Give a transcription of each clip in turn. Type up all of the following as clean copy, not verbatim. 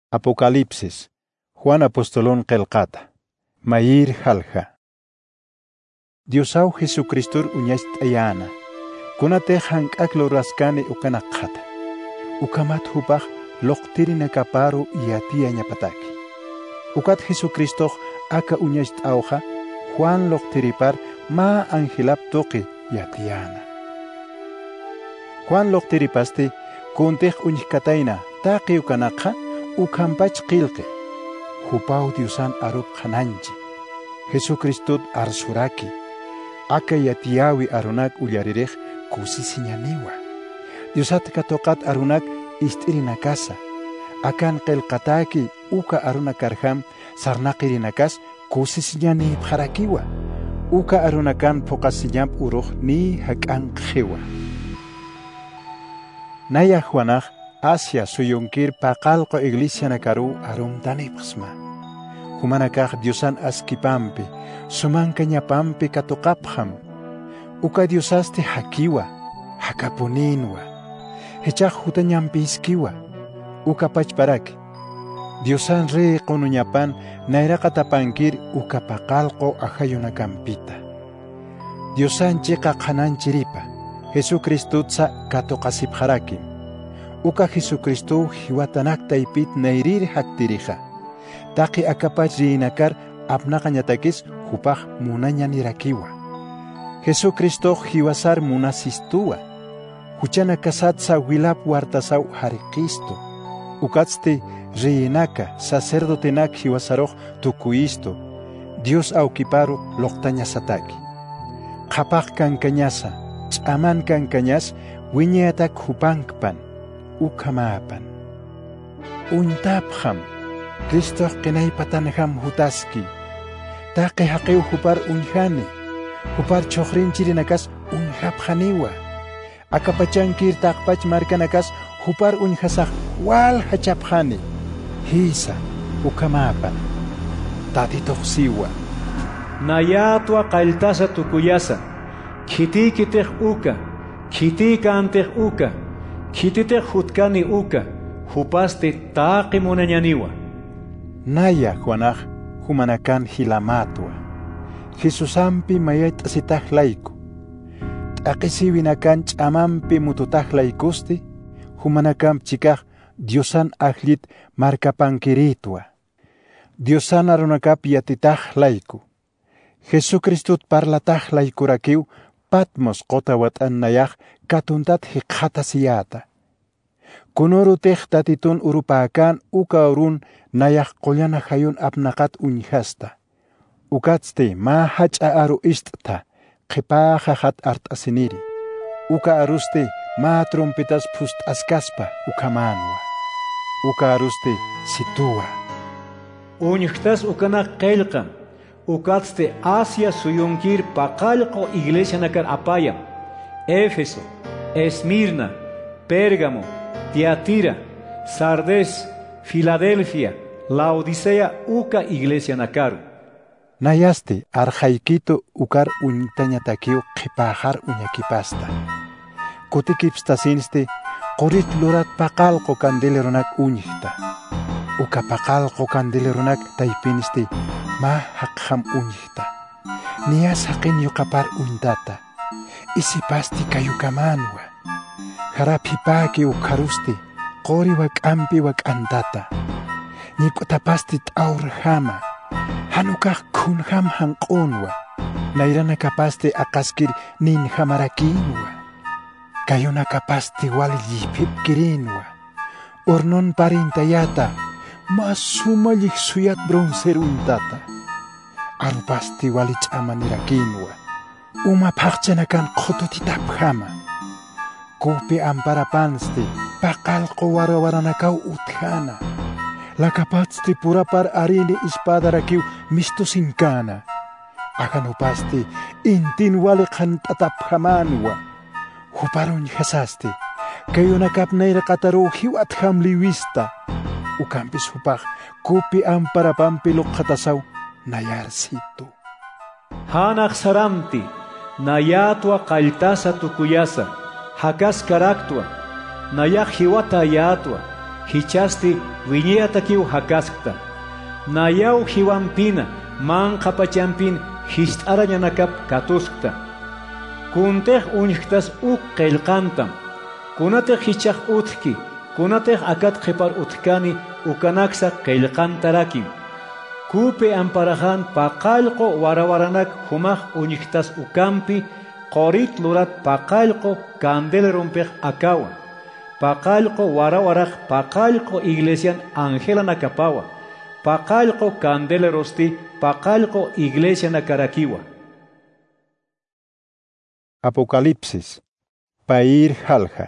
Apocalipsis. Juan apostolón qelqata. Mayir halja. Diosau Jesucristur uñast ayana. Kunate hank'aklo raskani ukanaqhata. Ukamat hupaj loqtirina kaparu yatia ñapataki. Ukat Jesucristo aka uñast auja Juan loqtiripar ma angelap toqi yatiana. Juan loqtiripasti kuntej uñkataina taqi ukanaqha ukampach qilqi. Hupau Diosan arup khananchi. Jesucristo arsuraki. Aka yatiawi arunak ullaririj kusisiñaniwa. Diosat katoqat arunak istirina casa. Akan qilqataki uka arunakarham sarnaqirinakas kusisiñani bharakiwa. Uka arunakan pokasiñap uruj ni hakan khiwa. Naya Juanaj Asia suyunkir paqalqo iglesia nakaru arum tanipsma. Humanakaj Diosan askipampi, sumanka ñapampi katuqapham. Uka Diosasti hakiwa, hakapuninwa. Hechaj hutañampi iskiwa, uka pachparaki. Diosan re qonuñapan nairaqa tapankir uka paqalqo ajayunakampita. Diosan chiqa qhananchiripa, Jesucristutsa katuqasipqarakim. Uka Jesucristo hiwatanak taipit nairir haktirija. Taki akapach riinakar apnaqañatakis hupaj munañanirakiwa. Jesucristo hiwasar munasistua. Huchana kasatsa wilap wartasaw harikisto. Ukatsti riinaka sacerdotenak hiwasaroj tukuisto. Dios aukiparu loqtañasataki. Qapaq kankañasa, ch'aman kankañas wiñatak hupankpan. Ukamapan. Untapjam. Cristo qinay patanham hutaski. Taqi haqiw hupar unjani. Hupar choqrinchirinakas unjapjaniwa. Akapachankir taqpach markanakas hupar unjasaq wal hachapjani. Hisa ukamapan. Tatitoqsiwa. Nayatwa qaltasa tukuyasa. Khitikitej uka. Khitika antej uka. Kitite hutkani uka, hupaste taqi munañaniwa. Naya Juanaj, humanakan hilamatwa. Jesusampi mayait asitaj laiku. Taqisiwinakan ch'amampi mututaj laikusti, humanakan chikaj Diosan ajlit markapankiritwa. Diosan arunakap yatitaj laiku. Jesucristut parlataj laikurakiw Patmos qotawat annayaj katuntat hiqhatasiyata. Kunuru tatitun urupakan uka urun nayaj qollana hayun apnaqat uñhasta. Ukatste ma hacha aru istta qipaja hat art'asiniri. Uka aruste ma trompetas pust askaspa ukamanwa. Uka aruste situa. Uñhtas ukana qelqa. Ukatste Asia suyunkir paqalqo iglesia nakar apayam. Éfeso, Esmirna, Pérgamo, Tiatira, Sardes, Filadelfia, Laodicea uka iglesia nakaru. Nayaste arjaikito ukar uñtañatakiu qipahar uñakipasta. Kutikipstasinste qorit lurat paqalqo candeleronak uñihta. Uka paqalqo candeleronak taipiniste ma haqham uñihta. Nias haqin yuqapar uñtata. Isipasti kayukamanwa. Harapipaki ukarusti. Qori wak'ampi wak'antata. Nikutapasti t'awrhama. Hanukaq khunham hanq'unwa. Nayrana kapasti aqaskir ninhamarakinwa. Kayuna kapasti walillipipkirinwa. Urnon parintayata. Masumallik suyat bronzer untata. Arupasti walich'amanirakinwa. Uma paqchanakan qhututitapjama. Kupi amparapansti paqalqo warawaranakaw uthana. Lakapatsti purapar arini ispadarakiw mistusinkana. Akanupasti intin waliqhan tatapjamanwa. Huparun hasasti. Kayunakap nayraqataru hiwatham liwista. Ukampis hupaq kupi amparapampi luqhatasaw nayarsitu. Hanaq saramti. Nayatwa qaltasa tukuyasa, hakas karaktua, nayak hiwata yatwa, hichasti viñatakiu hakaskta. Nayau hiwampina man qapachampin hist'arañanakap katuskta. Kuntej uñiktas qillqantam. Kunatej hichaq utki, kunatej akat qhipar utkani ukanaksa qillqantarakim. Kupe amparajan paqallqo warawaranak humaq uñiktas ukampi qorit lurat paqallqo candelerumpej akawa. Paqallqo warawaraq paqallqo iglesian Ángela nakapawa. Paqallqo candelerosti paqallqo iglesia nakarakiwa. Apocalipsis. Pair halja.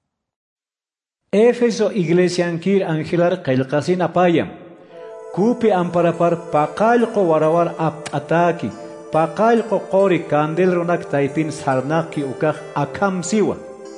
Éfeso iglesiankir Angelar qillqasin apayam. Kupi amparapar paqallqo warawar apt'ataki. Paqallqo qori candelerunak taypin sarnaqki ukaq akamsiwa.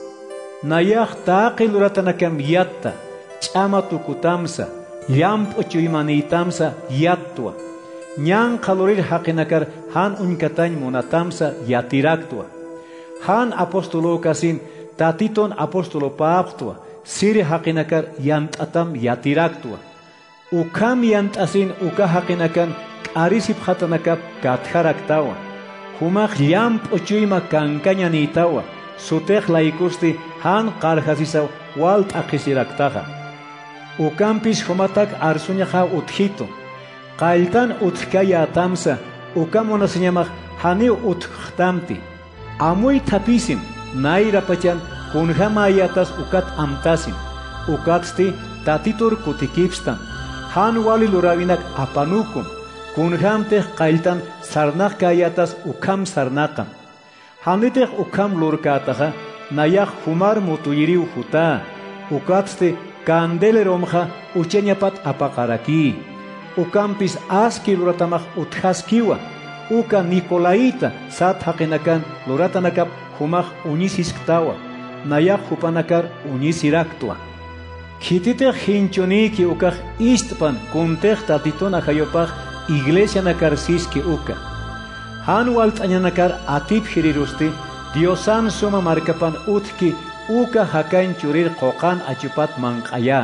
Nayaq taqi luratanakam yatta. Ch'ama tukutamsa. Llampu chuymaniytamsa yattwa. Ñan qalurir haqinakar han uñkatañ munatamsa yatiraktua. Han apostolo kasin tatiton apostolo paaqtua. Siri haqinakar yant'atam yatiraktua. Ukam yant'asin uka haqinakan q'arisip hatanakap katjaraktawa. Humaq llampu chuyma kankañaniytawa. Sutej laykusti han qarjasisaw walt'aqisiraktaqa. Ukampis humatak arsuñaqa utjito. Qayltan utkaya tamsa ukamunasiñamaq haniu utktamti. Amuy tapisim nayrapachan kunjamayatas ukat amtasim. Ukatsti tatitur kutikipstam. Han wali lurawinak apanukum. Kunjamtej qayltan sarnaq kayatas ukam sarnaqam. Hanitej ukam lurkataqa nayaq humar mutuyiriw huta. Ukatsti candeleromja ucheñapat apaqaraki. Ukampis aski luratamaj utjaskiwa. Uka Nicolaita sat haqinakan luratanakap humaj uñisisktawa. Nayaq hupanakar uñisiraktua. Kititej hinchuniki ukaj istpan kuntej tatitona hayopaj iglesia nakarsiski uka. Han walt'añanakar atip hirirusti Diosan suma markapan utki uka hakan churir qoqan achupat manqaya.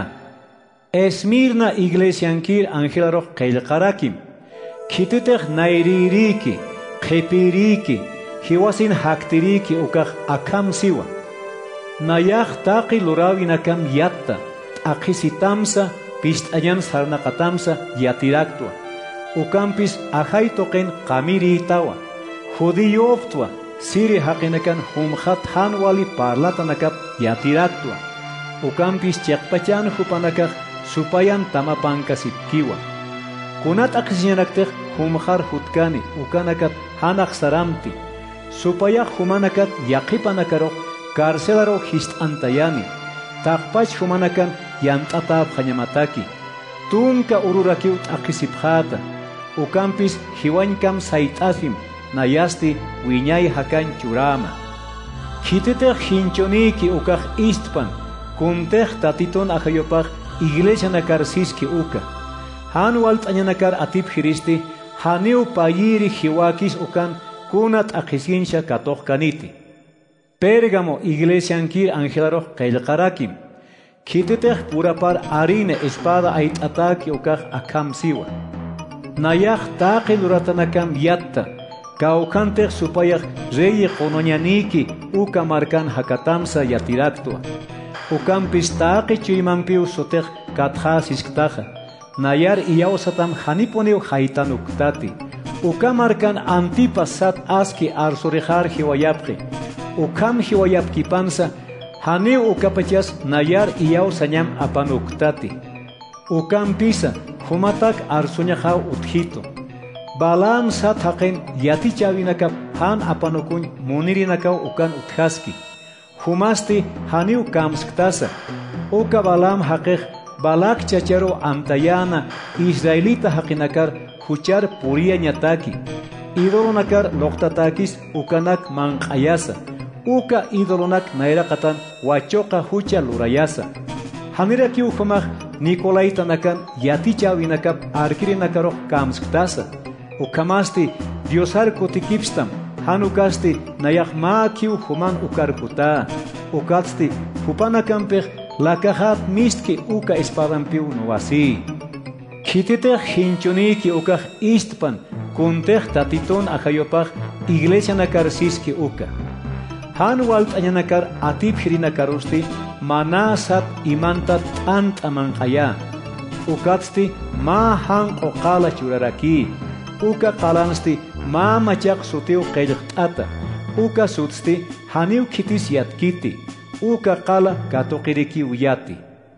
Esmirna iglesiankir Angelaroj qillqarakim. Kititej nayririki, qhipiriki, hiwasin haktiriki ukaj akamsiwa. Nayaq taqi lurawinakam yatta, t'aqisitamsa, pist'añan sarnaqatamsa yatiraktua. Ukampis ajaytoqin qamiriytawa, judiyoptua, siri haqinakan humjat hanwali parlatanakap yatiraktua. Ukampis chaqpachan hupanakaq supayan tamapankasipkiwa. Kunat aqisiñanaktej humjar hutkani ukanakap hanaq saramti. Supayaq humanakat yaqipanakarok karcelaro hist'antayani. Taqpach humanakan yant'atab qañamataki. Tunka ururakiw t'aqisipjata. Ukampis hiwañkam sayt'afim nayasti wiñay hakan churama. Kititej hinchoniki ukaj istpan. Kuntej tatiton ajayopaj iglesia nakarsiski uka. Han walt'añanakar atip hiristi haniu payiri hiwakis ukan kunat aqisinsha katoqkaniti. Pérgamo iglesiankir Angelaroj qillqarakim. Kititej purapar arine espada ayt'ataki ukaj akamsiwa. Nayaq taqi luratanakam yatta. Kaukantej supayaq reyi qonoñaniki uka markan hakatamsa yatiraktua. Ukampis taqi chuymanpiu sutej katjasisktaja. Nayar iyawsatam haniponiw haytanuktati. Ukamarkan antipas sat aski arsurijar hiwayapqi. Ukam hiwayapkipansa haniw ukapachas nayar iyawsañam apanuktati. Ukampisa humatak arsuñajaw utjito. Balam sat haqin yatichawinakap han apanukuñ munirinakaw ukan utjaski. Humasti haniw kamsktasa. Uka Balam haqej Balak chacharo antayana Israelita haqinakar huchar puria ñataki. Idolonakar loqtatakis ukanak manqayasa. Uka idolonak nairaqatan wachoqa hucha lurayasa. Hanirakiw humaq Nicolaita nakan yatichawinakap arkirinakaroq kamsktasa. Ukamasti Diosar kutikipstam. Hanukasti nayaq makiw human ukarkuta. Ukatsti hupanakampej lakahat mistki uka isparampiu nuasi. Kititej hinchuniki uka istpan kuntej tatiton akayopaj iglesia nakarsiski uka. Han walt añanakar atip hirinakarusti manasat imantat tant amankaya. Ukatsti ma han qala churaraki. Uka qalansti ma machaq sutiu qillqt'ata. Uka sutsti haniu kitis yatkiti. Uka qala katoqiriki uyati.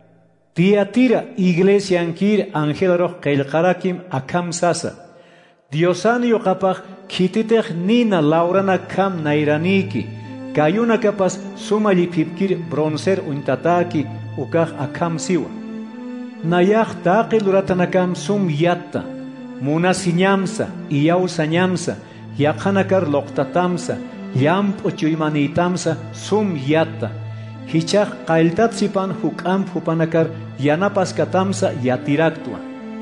Tiatira iglesia ankir angelaro qillqarakim akam sasa. Diosan yoqapaq kititej nina laurana kam nairaniki. Kayuna kapas sumali pipkir bronzer untataki ukaq akam siwa. Nayaq taqi luratanakam sum yatta. Munasiñamsa, iyawsañamsa, yaqanakar loqtatamsa, llamp uchuymaniytamsa sum yatta. Hichaq qayltatsipan huk'am hupanakar yanapaskatamsa yatiraktua.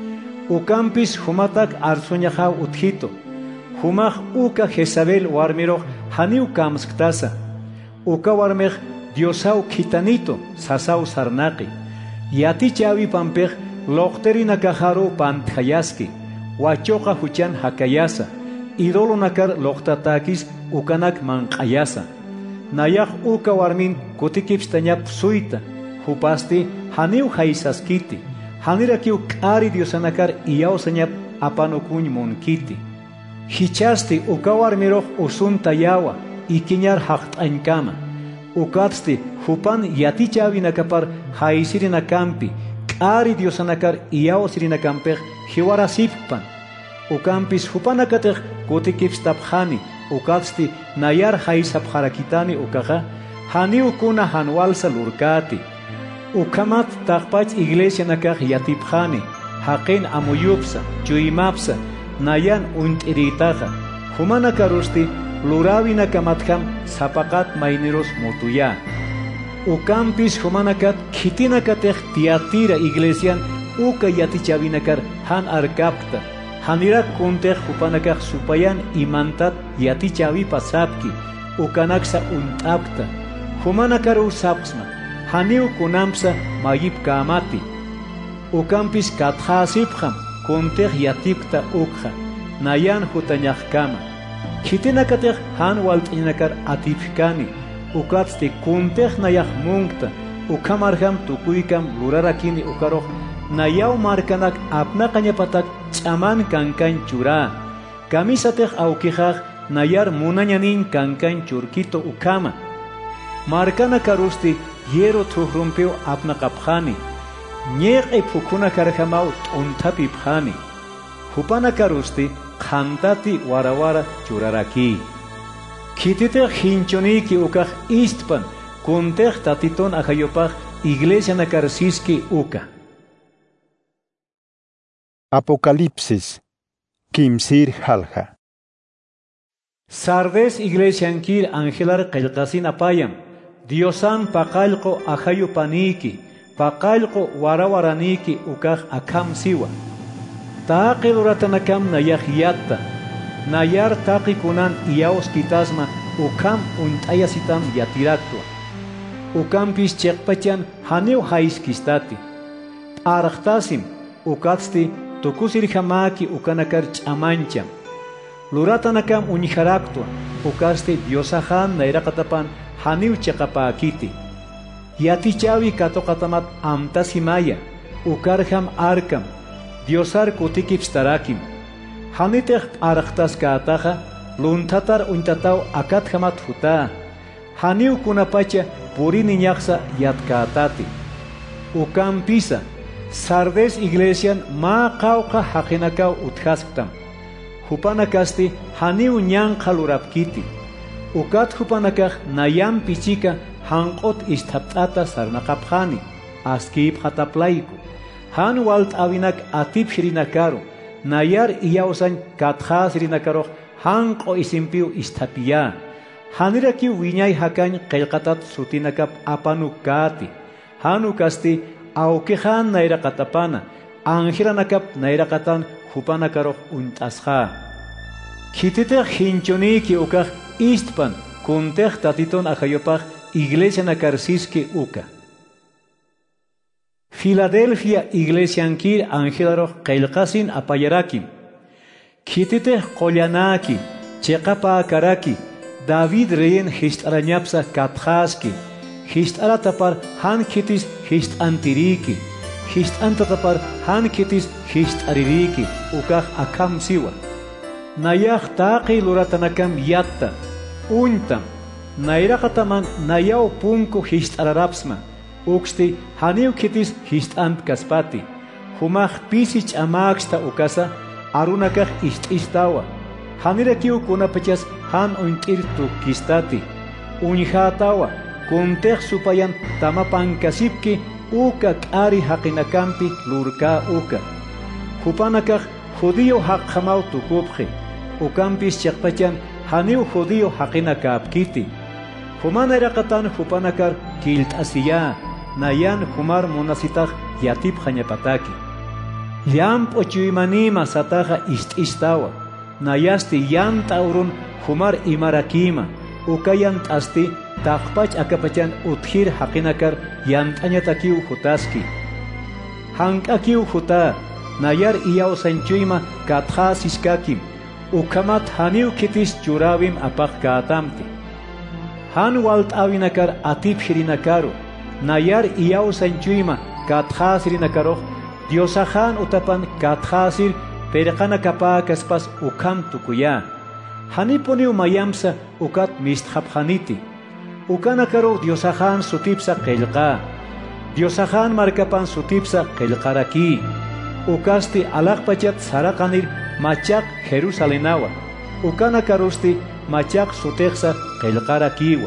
Ukampis humatak arsuñajaw utjito. Humaq uka Jezabel warmiroq haniu kamsktasa. Uka warmeq diosaw kitanito sasaw sarnaqi. Yati chawi pampej loqterina kajaru panthayaski. Wachoqa huchan hakayasa. Idolo nakar loqtatakis ukanak manqayasa. Nayaq uka warmin kutikipstañap suita. Hupasti haniu haisaskiti. Hanirakiu k'ari diosanakar iyawsañap apanukuñ monkiti. Hichasti uka warmiroq usunta yawa ikiñar haqt'añkama. Ukatsti hupan yatichawinakapar haisirinakampi k'ari diosanakar iyawsirinakampeq hiwarasippan. Ukampis hupanakatej kutikipstapjani. Ukatsti nayar haisapjarakitani ukaja haniu kuna hanwalsa lurkati. Ukamat taqpach iglesia nakaj yatipjani. Haqin amuyupsa, chuimapsa, nayan unt'iritaja. Humana karusti lurawina kamatkam sapaqat mayniros mutuya. Ukampis humanakat khitinakatej tiatira iglesian uka yatichabinakar han arkapta. Hanirak kuntej hupanakaj supayan imantat yatichabi pasapki. Ukanaksa unt'apta. Humanakaru sapsma. Haniu kunampsa mayip kamati. Ukampis katjasipjam kuntej yatipta ukja. Nayan hutañajkama. Khitinakatej han walt'inakar atipkani. Ukatsti kuntej nayaj munkta. Ukamarjam tukuykam lurarakini ukaroj. Nayaw markanak apnaqañapatak ch'aman kankan chura. Kamisatej awkijaj nayar munañanin kankan churkito ukama. Markana karusti yero tuhrumpiu apnaqapjani. Ñeq'i phukuna karjamaw t'untapipjani. Hupana karusti qhantati warawara churaraki. Kititej hinchoniki ukaj istpan kuntej tatiton ajayopaj iglesia nakarsiski uka. Apocalipsis Kimsir halja. Sardes iglesiankir angelar qillqasin apayam. Diosan paqallqo ajayu paniki. Paqallqo warawaraniki ukaj akam siwa. Taqi luratanakam nayaj yatta. Nayar taqi kunan iyaos kitasma ukam unt'ayasitam yatiraktua. Ukampis cheqpachan haniu haiskistati. T'araqtasim ukatsti tukusir hamaki ukanakar ch'amancham. Luratanakam unijaraktua. Ukasti diosahan nairaqatapan haniu cheqapakiti. Yatichawi katoqatamat amtasimaya. Ukarham arkam. Diosar kutikipstarakim. Hanitej araqtas kaataja luntatar untataw akatjamat huta. Haniu kunapacha purini ñaqsa yatkaatati. Ukampisa Sardes iglesian ma qawqa haqinakaw utjasktam. Hupanakasti haniu ñanqa lurapkiti. Ukat hupanakaj nayam pichika hanqot istapt'ata sarnaqapjani. Askip hataplayku. Han walt awinak atip shirinakaru. Nayar iyawsan katjas rinakaroq hanqo isimpiu istapiya. Haniraki wiñay hakañ qillqatat sutinakap apanukati. Hanukasti awkijan nairaqatapana. Angiranakap nairaqatan hupanakaroq unt'asqa. Kititej hinchoniki ukaj istpan kuntej tatiton ajayopaj iglesia nakarsiski uka. Filadelfia iglesiankir angelaro qeylqasin apayarakim. Kititeh qollanaki, cheqapa karaki, David reyen histarañapsa katjaski, histaratapar han kitis histantiriki, histantatapar han kitis histaririki, ukaj akam siwa. Nayaj taqi luratanakam yatta, untam, nairaqataman nayaw punku histararapsma, uksti haniw kitis histant kaspati, humaj pisich amaksta ukasa, arunakaj istawa. Hanirakiu kunapachas han uintirtu kistati, unjatawa, kuntej supayan tamapan kasipki, uka kari haqinakampi lurka uka. Hupanakaj judío haqhamau tukupji, ukampis chakpachan haniu judío haqinakapkiti. Humana irakatan hupanakar kilt asiya, nayan humar monasitaj yatip hañapataki. Llamp ochuymanima sataja istawa. Nayasti yan taurun humar imarakima, ukayan asti taqpach akapachan uthir haqinakar yantañatakiu hutaski. Hankakiu huta, nayar iyaw sanchuyma katha siskakim, ukamat haniu kitis churawim apaq kaatamti. Han walt awinakar atip shirinakaru, nayar iyaw sanchuyma katha sirinakaroh, diosahan utapan kathasir Perqana kapakaspas ukam tukuya. Haniponiu mayamsa ukat mistjapjaniti. Ukanakaro diosahan sutipsa qeylqa. Diosahan markapan sutipsa qeylqaraki. Ukasti alaqpachat saraqanir machaq Jerusalenawa. Ukanakarusti machaq suteqsa qeylqarakiwa.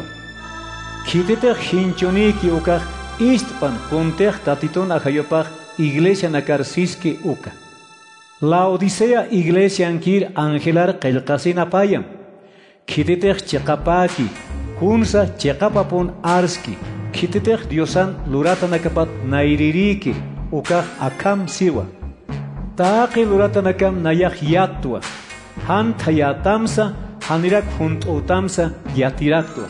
Kititej hinchuniki ukaj istpan kuntej tatiton ajayopaj iglesia nakarsiski uka. La Odisea iglesia ankir angelar qeylqasina payam. Kititej cheqapaki, hunsa cheqapapun arski. Kititej diosan luratanakapat naiririki, ukaj akam siwa. Taqi luratanakam nayaj yattua. Han tayatamsa, hanirak juntutamsa yatiraktua.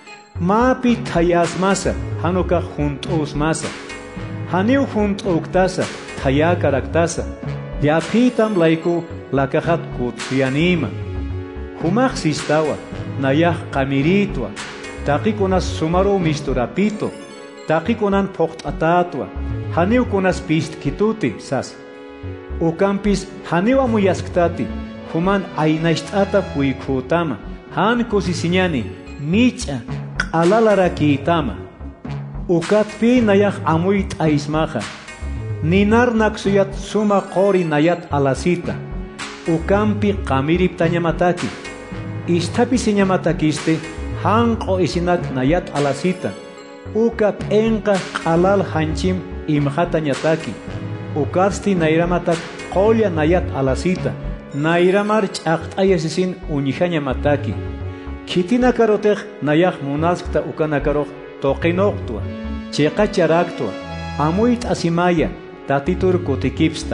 Mapi tayasmasa, hanukaj juntusmasa. Haniu juntuktasa, tayakaraktasa. Yapitam laiku lakahat kutsianima. Humaj sistawa, nayaj qamiritwa. Taqikunas sumaru misturapito. Taqikunan poqt'atatwa. Haniu kunas pistkituti sas. Ukampis haniu amuyasktati. Human aynasht'ata puykutama. Han kusisiñani mich'a q'alalarakitama. Ukatpi nayaj amuy t'aismaja. Ninar naksuyat suma qori nayat alasita. Ukampi qamirip tañamataki. Istapi siñamatakiste hanqo isinak nayat alasita. Uka p'enqa q'alal hanchim imjata ñataki. Ukasti nairamatak qolla nayat alasita. Nairamar ch'aqt'ayasisin uñijañamataki. Kitinakarotej nayaj munaskta ukanakaroq toqinoqtua. Cheqacharaktua. Amuit asimaya. Tatitur kutikipsta.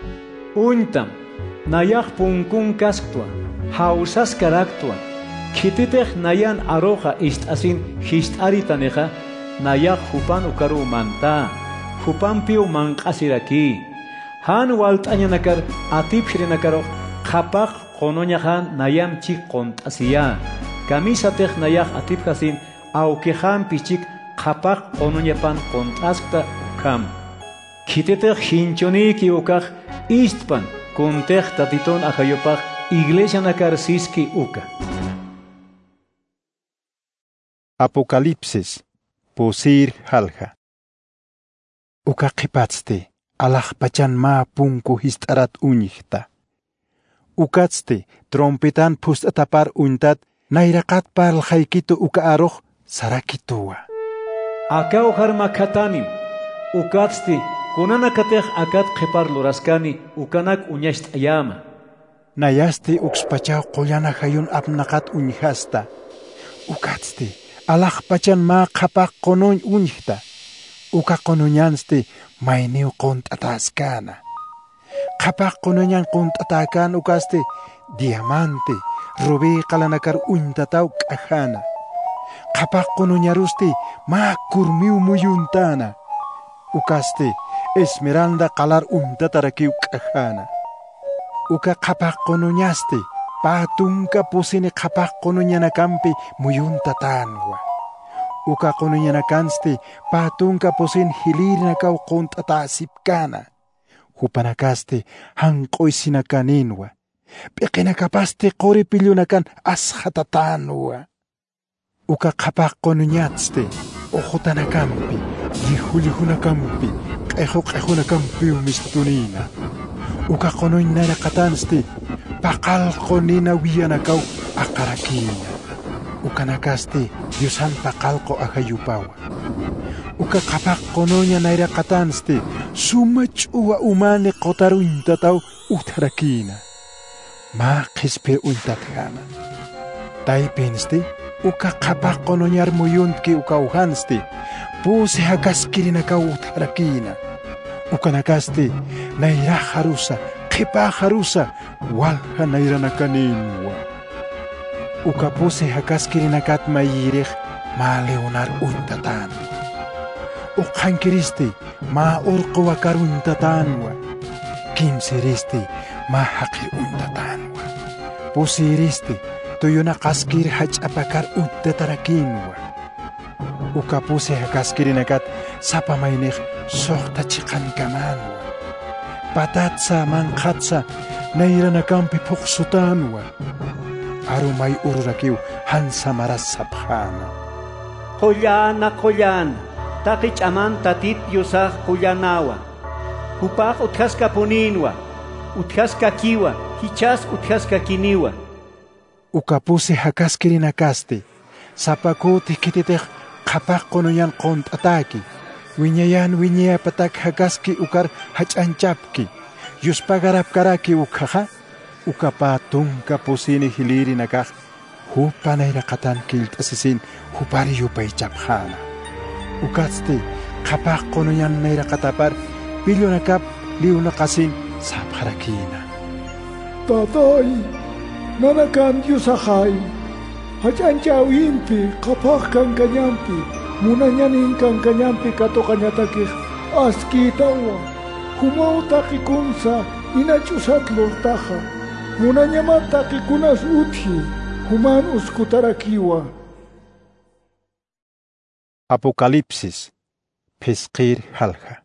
Untam, nayaj punkun kasktua, hausas karaktua. Kititej nayan aroja istasin hist'aritaneja, nayaj hupan ukaru manta, hupan piu manqasiraki. Han walt'añanakar atip shirinakaroq, qhapaq qonoñajan nayam chik qont'asiya. Kamisatej nayaj atip hasin, aukejan pichik qhapaq qonoñapan qont'askta ukam. Kititej hinchoniki ukaj istpan kuntej tatiton ajayopaj iglesia nakarsiski uka. Apocalipsis posir halja. Uka qipatste alaj pachan ma punku histarat uñihta. Ukatste trompetan pustatapar untat nairaqat par haykito uka aroj sarakituwa. Aka ujarma katanim ukatste kunanakatej akat qhipar luraskani ukanak uñasht ayama. Nayasti uxpachaw qollana hayun apnaqat uñhasta. Ukatste alaj pachan ma qhapaq qonuñ uñhta. Uka qonuñanste mayniw qont'ataskana. Qhapaq qonuñan qont'atakan ukaste diamante rubí qalanakar uñtataw k'ajana. Qhapaq qonuñaruste ma kurmiw muyuntana. Ukaste Esmeralda qalar umtatarakiw k'ajana. Uka qapaq qonuñasti, patunka pusini qapaq qonuñanakampi muyuntatanwa. Uka qonuñanakansti, patunka pusin hilirnakaw quntatasipkana. Hupanakasti hanqoy sinakaninwa. Piqinakapasti qori pillunakan asjatatanwa. Uka qapaq qonuñatsti, ojotanakampi, lihulihunakampi, q'ejunakampi umistunina. Uka qonuñ nayraqatansti, paqalqo nina wiyanakaw aqarakina. Ukanakasti, Diosan paqalqo ajayupawa. Uka qapaq qonuña nayraqatansti, suma ch'uwa umani qotaruñtataw utarakina. Ma qispir uytatjana. Taypinsti, uka qapaq qonuñar muyuntki uka uhansti, pusi hakaskirinakaw utarakina. Ukanakasti, nayra harusa, qipa harusa, walha nayranakaninwa. Uka pusi hakaskirinakat mayirij, ma leonar untatan. Uqankiristi, ma urqu wakaruntatanwa. Kimsiristi, ma haqir untatanwa. Pusiristi, tuyuna qaskir hach'apakar untataраkinwa. Uka pusi hakaskirinakat sapamaynij soqta chiqankamanwa. Patatsa manqatsa nayranakampi puqsutanwa. Arumay ururakiw hansamaras sapjana. Qollana, taqi ch'aman tatit yusaq qollanawa. Hupaq utqasqa puninwa, utqasqa kiwa, hichas utqasqa kiniwa. Uka pusi hakaskirinakasti, sapakuti kititej qapaq qonuñan qont'ataki. Wiñayan wiñayapatak hakaski ukar hach'anchapki. Yuspagarapkaraki ukaja, ukapa tunka pusini hilirinakaj, hupa nayraqatan kilt'asisin hupari yupaychapjana. Ukatsti, qapaq qonuñan nayraqatapar, pillunakap liunaqasin sapharakina. Tatay, nanakan yusajay, hach'anchawinpi, qapaq kankañampi, munañanin kankañampi katoqañatakij, askitawa, humaw taqikunsa, inach'usatlurtaja, munañama taqikunas uthi, human uskutarakiwa. Apocalipsis, Pisqir halja.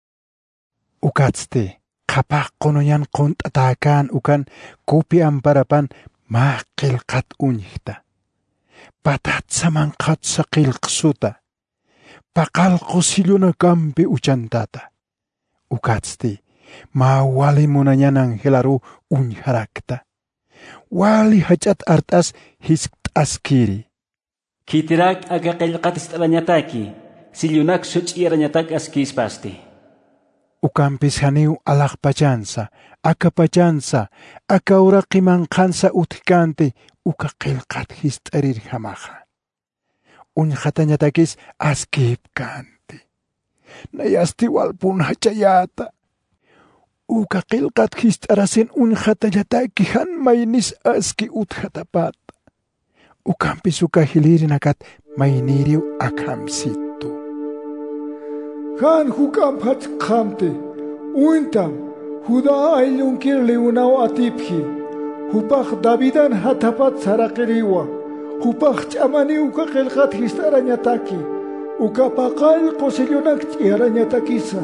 Ukatsti, qapaq qonuñan qont'atakan ukan kupi amparapan ma qilqat uñijta. Patatsa manqatsa qilqsuta. Paqalqo sillunakampi uchantata. Ukatsti, ma wali munañan angelaru uñharakta. Wali hach'at art'as hisp't'askiri. Kitirak aga qillqatis t'alañataki, sillunak such'irañatak askispasti. Ukampis haniw alaqpachansa, akapachansa, akauraqi manqansa utkante, uka qillqat hist'arir hamaja. Uñhatañatakis askipkanti. Nayasti walpun hachayata. Uka qillqat hist'arasin uñhatañataki hanmaynis aski uthatapata. Ukampis uka hilirinakat mayniriw akamsitu. Han hukam hachqamte, uintam, Huda ayllunkiq liunaw atipji, hupaq Davidan hatapat saraqiriwa, hupaq ch'amani uka qillqat hist'arañataki, uka paqal qosillunak ch'irañatakisa.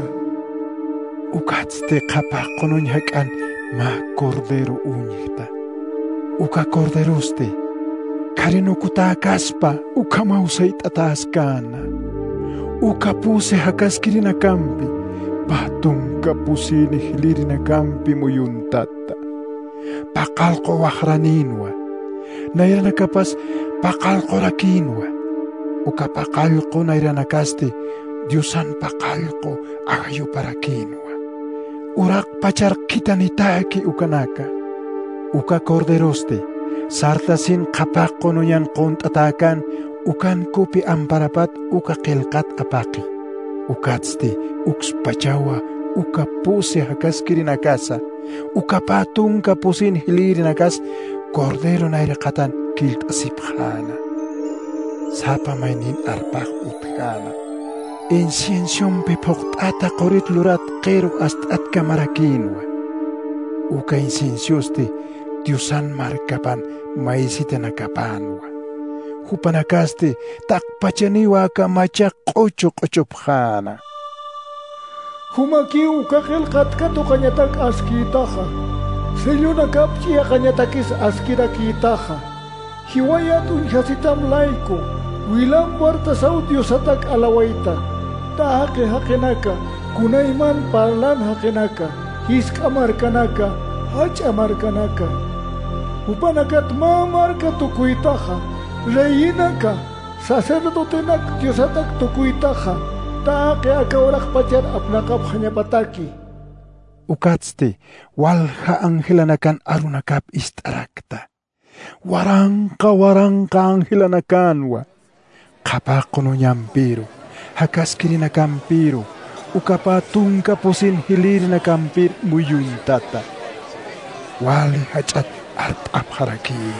Ukatzte qapaq qonuñ hak'an ma cordero uñiqta. Uka corderoste, karinukuta kaspa uka mawsayt'ata askana. Uka puse hakaskirina kampi, patunka pusini hilirina kampi muyuntata. Paqalqo waqraninwa, nayranacapas paqalqo rakinwa. Uka paqalqo nayranacasti, Diosan paqalqo agayuparakinwa. Uraq pacharqitanitaki ukanaka. Uka corderoste, sartasin qapaqo nuñan qont'atakan, ukan kupi amparapat uka qillqat apaqi. Ukatzti ukspachawa uka pusi hakaskirinakasa, uka patunka pusin hilirinakas, cordero nayraqatan kilt'asipjana. Sapa maynin arpaq utjana. inciensión pipoqt'ata qorit lurat qero ast'at kamarakinwa. Uka inciencioste Diosan markapan maisitanakapanwa. Hupanakaste takpachaniwa kamacha qochopjana. Humaki ukaqel qatqatu qañatak askitaqa. Selluna kapchiya qañatakis askirakitaqa. Hiwayat unhasitam laiko. Wilam wartasau Diosatak alawaita. Tahaqe haqenaka. Kunayman parlan haqenaka. Hiskamarkanaka. Hachamarkanaka. Upanakat mamarka tukuitaqa. Reyinaka. Sacerdotenak Diosatak tukuitaqa. Taaqe akawraq pachar apnaqap hañapataki. Ukatzte walha angelanakan arunakap istarakta. Waranqa angelanakanwa. Qapaquno ñampiro. Hakaskirinacampiro. Ukapa tunka pusin hilirinacampir muyuntata. Wali hachat art'apqarakin.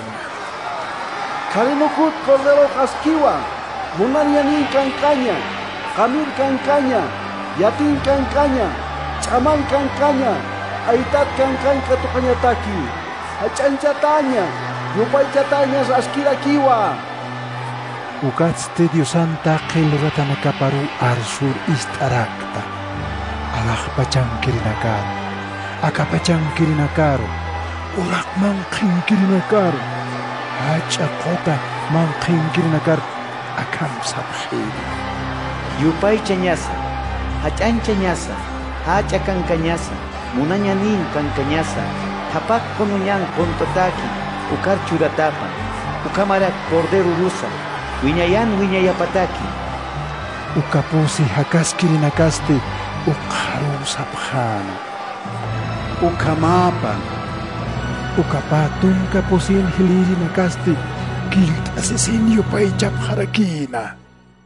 Karinukut cordero qaskiwa. Munaryanin kankaña. Qamir kankaña. Yatin kankaña. Ch'aman kankaña. Aitat kankanka tuqañataki. Hach'anchataña. Yupaychatañas askirakiwa. Ukatzte Diosanta qilratanakaparu arsur istarakta. Alaqpachankirinakaro. Akapachankirinakaro. Uraqman qinkirinakaro. Hach'aqota man qinkirinakaro. Akamsapqhiri. Yupaychañasa, hach'anchañasa, hacha kankañasa, munañanin kankañasa, tapak konuñan kontataki, ukar churatapa, ukamarak cordero rusa, wiñayan wiñayapataki. Ukapusi hakaskirinakaste uqaru sapjana. Ukamapa, Ukapatun kapusin hilirinakaste kilt asesinio paychapjarakina.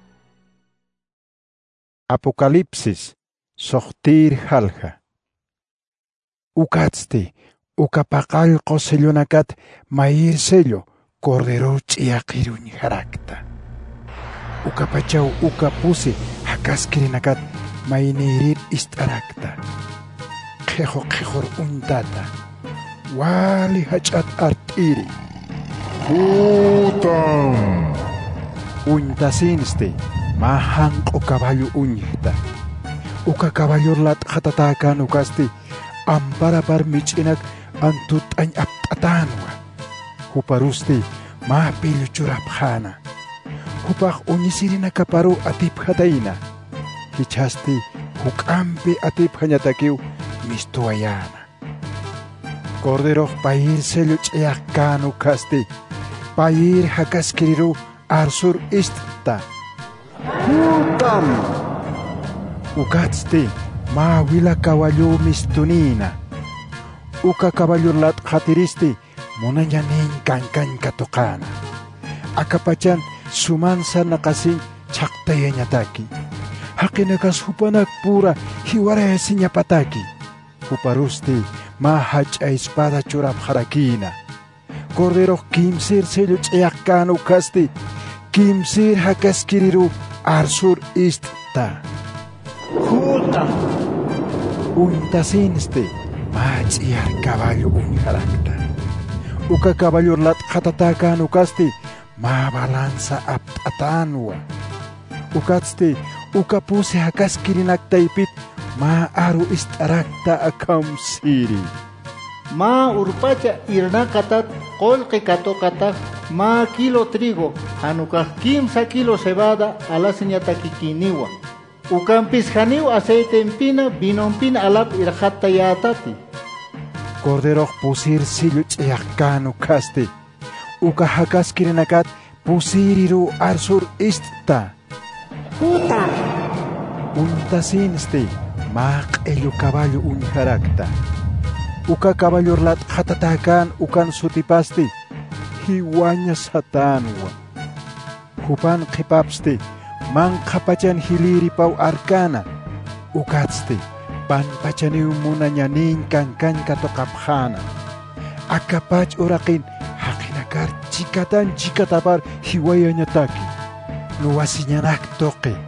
Apocalipsis sohtir halja. Ukatzte ukapaqalqo sellonakat mair sello cordero ch'iaqirun harakta. Ukapachaw ukapusi hakaskirinakat maynirir istarakta. Qhejor untata. Wali hach'at art'iri. Putam. Untasinste mahanq'u caballo uñihta. Uka caballolat qhatatakan ukaste amparapar mich'inak antut'añ apt'atanwa. Huparuste ma pilluchurapjana. Hupaq uñisirinakaparu atipjatayna. Hichaste huk'ampi atipjañatakiw mistuayana. Corderoq payir sello ch'iyaqkan ukaste payir hakaskiriru arsur ist'ta. Putam. Ukatzte ma wila caballo mistunina. Uka caballolat khatiriste munañanin kankanka toqana. Akapachan sumansa nakasin chaqtayañataki. Haqinakas hupanak pura hiwarayasiñapataki. Huparuste ma hach'a espada churapjarakina. Cordero kimsir sello ch'iyaqkan ukaste kimsir hakaskiriru arsur ist'ta. Putam, Untasinste mach'iyar caballo uñharakta. Uka caballolat qhatatakan ukaste ma balanza apt'atanwa. Ukatzte uka puse hakaskirinaktaypit ma aru ist'arakta akamsiri. Ma urpacha irnakatat qolqi katokatak ma kilo trigo hanukaj 15 kilo cebada alaseñatakikiniwa. Ukampis haniw aceite empina vinompina alap irjata yatati. Cordero pusir sillo ch'iyaqkan ukaste. Uka hakaskirinakat pusiriru arsur ist'ta. Putam. Untasinste ma q'ellu caballo uñharakta. Uka caballolat qhatatakan ukan sutipaste hiwaña satanwa. Hupan qhipapste man qhapachan hiliripaw arkana. Ukatzte panpachaniw munañanin kankanka toqapjana. Akapach uraqin haqinakar chikatapar hiwayañataki. Nuwasiñanak toqe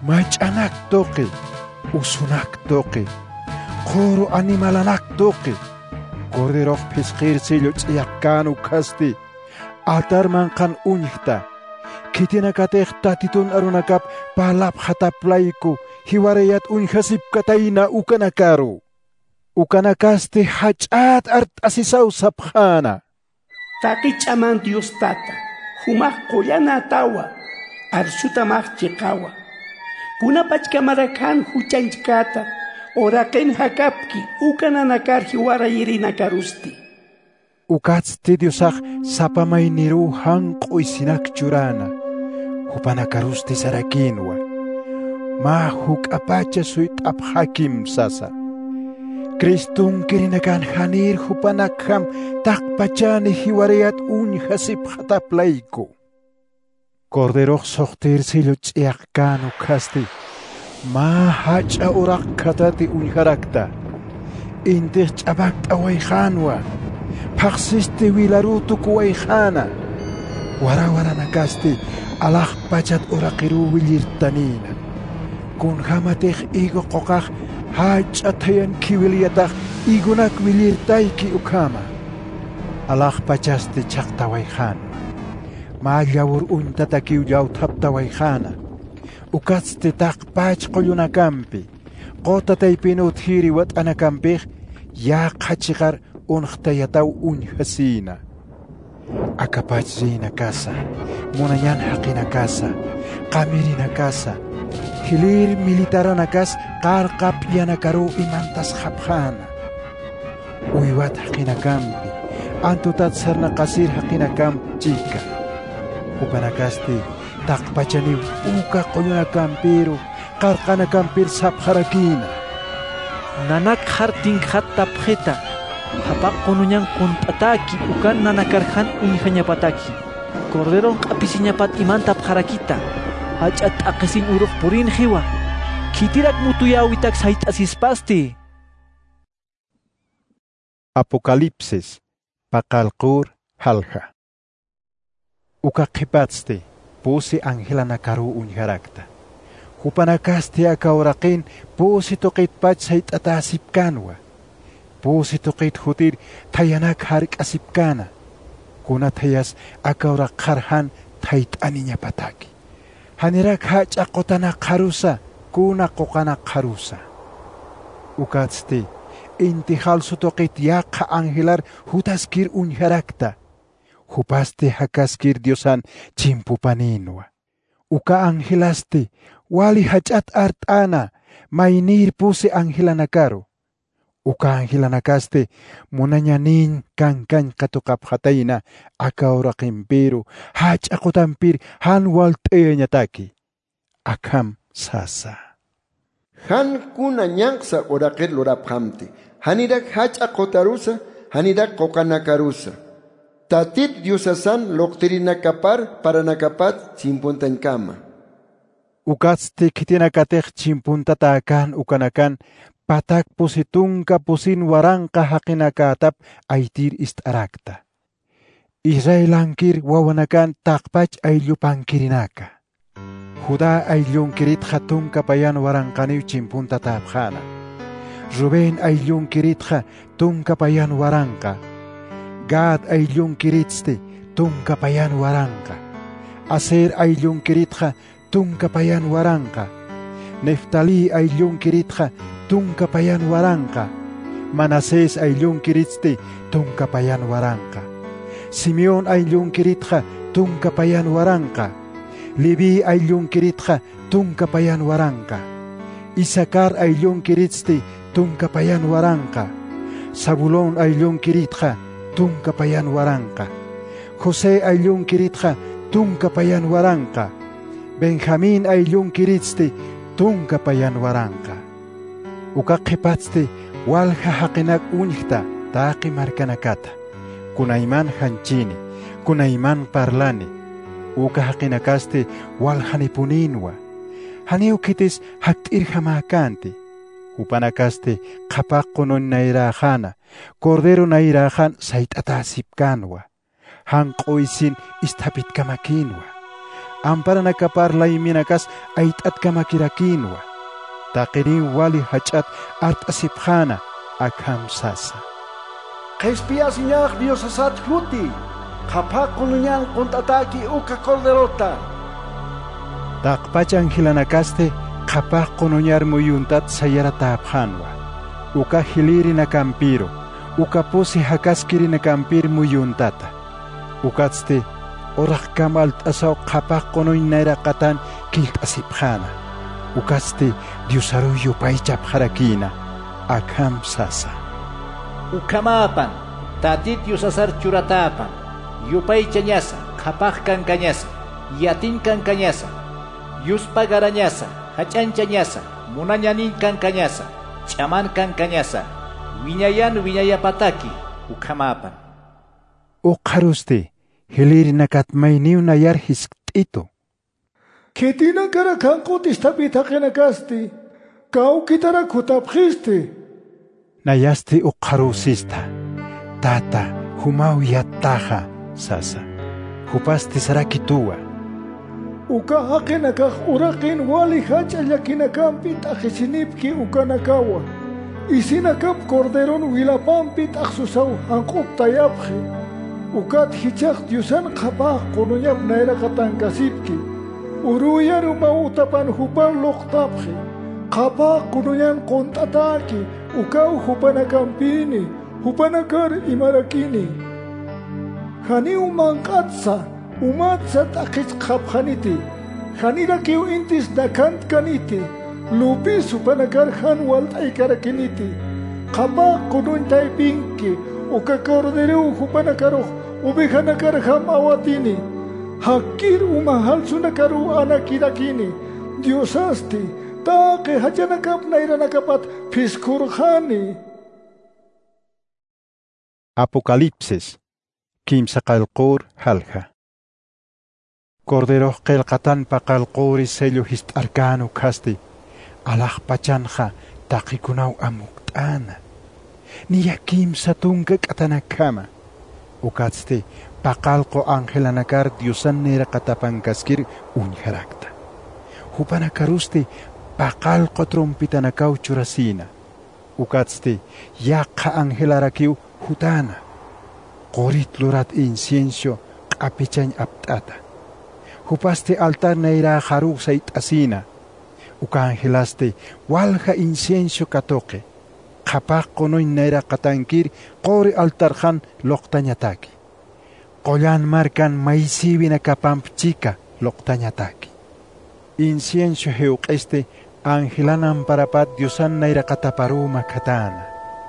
mach'anak toqi, usunak toqi, qoro animalanak toqi, Cordero pisqirsillo ch'iyaqkan ukhasti, altarman qan uñqta, kitinakatej tatitun arunakap palap hataplayku, hiwarayat uñhasipkatayna ukanakaru. Ukanakasti hach'at art'asisaw sapjana. Taki ch'aman Dios tata, humaq qullana tawa, arsutamaq chiqawa. Punapachkamarakan huchanchkata, oraqen hakapki, ukananakar hiwarayirinacarusti. Ukatzti Diosaq sapamayniru hanq'uy sinak churana, hupanakarusti sarakinwa. Ma huk'apacha suyt'ap hakim sasa. Kristun kirinakan hanir hupanakham taqpachani hiwarayat uñhasip hataplayku. Cordero soqtirsillo ch'iyaqkan ukhasti, ma hach'a uraq khatati uñharakta. Intij ch'abaqta wayqanwa, phaqsisti wilarutu kuwayqana. Warawaranakasti alaq pachat uraqiru willirtanina. Kunhamatij igo qoqaq hach'atayan kiwiliyataq igunak willirtayki ukhama. Alaq pachasti chaqta wayqan. Mallawur untata kiwllawthapta wayqana. Ukatzti taqpach qullunakampi. Qotataypinut hiri wat'anakampij yaqachiqar unqtayataw uñhasina. Akapach rina casa, munañan haqina casa, qamirina casa, hilir militarana kas qarqap yanakaru imantas hapjana. Uywat haqina kampi, antutat sarna qasir haqina kamp chica. Upanakasti taqpachani uka qoyuna kampiru, qarqana kampir sapharakina. Nanak hartin hattapjeta, hapak konuñan kunt'ataki ukan nanakarhan uñhañapataki. Corderon q'apisiñapat imantap harakita. Hach'at t'aqisin uruq purin hiwa. Kitirak mutuyawitak sayt'asispasti. Apocalipsis paqalqur halja. Uka qhipatzti pusi angelanakaru uñharakta. Hupanakasti akawraqin pusi tuqitpach sayt'atasipkanwa. Pusi tuqit hutir tayanak hark'asipkana. Kunatayas akawraq qarhan tayt'aniñapataki. Hanirak hach'a qotana qarusa, kuna qoqana qarusa. Ukatzti, inti halsu toqit yaqa angelar hutaskir uñharakta. Hupasti hakaskir Diosan chimpupaninwa. Uka angelasti, wali hach'at art'ana, maynir pusi angelanakaru. Uka angelanakaste, munañanin kankan katuqaphatayna, akawraqimpiru, hach'a qotampir han walt'eñataki. Akam sasa. Han kuna ñanqsa uraqir luraphamti. Hanirak hach'a qotarusa, hanirak qoqanakarusa. Tatit Diosasan loqtirinakapar paranakapat chimpuntankama. Ukatzti kitinakatej chimpuntata akan ukanakan, patak pusitunka pusin waranqa haqinakatap aytir ist'arakta. Israelankir wawanakan taqpach ayllupankirinaka. Judá ayllunkirit hatunka payan waranqaniw chimpunta tapjana. Rubén ayllunkiritqa tunka payan waranqa. Gad ayllunkiritsti tunka payan waranqa. Aser ayllunkiritqa tunka payan waranqa. Neftali ayllunkiritqa tunka payan waranqa. Manasés ayllunkiritsti tunka payan waranqa. Simeón ayllunkiritqa tunka payan waranqa. Levi ayllunkiritqa tunka payan waranqa. Isakar ayllunkiritsti tunka payan waranqa. Zabulón ayllunkiritqa tunka payan waranqa. José ayllunkiritqa tunka payan waranqa. Benjamín ayllunkiritsti tunka payan waranqa. Uka qhipatzti walha haqinak uñqta taqi markanakata. Kunayman hanchini, kunayman parlani. Uka haqinakaste walhanipuninwa. Haniukitis hakt'irjamakanti. Upanakaste qhapaqqunon nairajana, cordero nairajan sayt'atasipkanwa. Hanq'uysin isthapitkamakinwa. amparanakapar layminakas ayt'at kamakirakinwa taqirin wali hach'at art'asipjana akhamsasa Qespias ñaq Dios asat huti qhapaqunñan quntataki uka corderota taqpach angilanakaste qhapaq qunuñar muyuntat sayaratapjanwa uka hilirina kampiro uka pusi hakaskirina kampir muyuntata ukatste oraq kamal t'asaw qhapaq qunuñnayra qatan kilt'asipjana ukatste Diosaruyo paychapjarakina akhamsasa Ukamapan tatit Diosasar churatapan yupay chañasa qhapaq kankañasa yatin kankañasa yuspa garañasa hach'anchañasa munañanin kankañasa ch'aman kankañasa wiñayan wiñayapataki ukamapan uqharuste hilirina katmayniwna yarhis t'ito Ketina kara kanqutis tapitaqinakasti kawkitara kutapqiste Nayaste uqharusista tata humaw yattaja sasa hupaste sarakituwa Uka haqinakaq uraqin wali hach'allakinakamp'i t'aqisinipki ukanakawa isinakap corderon wilapampi t'aqsusaw hanq'uptayapqi ukat hichaq Diosan qhapaq qunuñap nayraqatankasipki uruyar uma utapan hupar luqtapqi qhapaq qunuñan quntataki ukaw hupanakampini hupanakar imarakini hani umanqatsa umatsa t'aqisqhapqaniti hanirakiw intis nakantkaniti lupis hupanakar han walt'aykarakiniti qhapaq qunuñtaypinki uka corderew hupanakaruq ubijanakar ham awatini hakir uma halsunakaru anakirakini Diosasti taqi hachanakap nayranakapat piskurqani Apocalipsis kimsa qalqur halja Cordero qelqatan paqalquri sello hist'arkanu kasti alaq pachanja taqikunaw amuqt'ana niya kimsa tunka k'atanakama ukatste paqalqo angelanakar Diosan niraqatapankaskir uñharakta hupanakaruste paqalqo trompitanakaw churasina ukatste yaqa angelarakiw hutana qorit lurat incienso q'apichañ apt'ata hupaste altar nayra haruq sayt'asina uka angelaste walja incienso katoqe qhapaq qunuñ nayra qatankir qori altarjan loqtañataki qollan markan maysiwina kapampchika loqtañataki incienso hewq'iste angelan parapat Diosan nayra qataparuma katana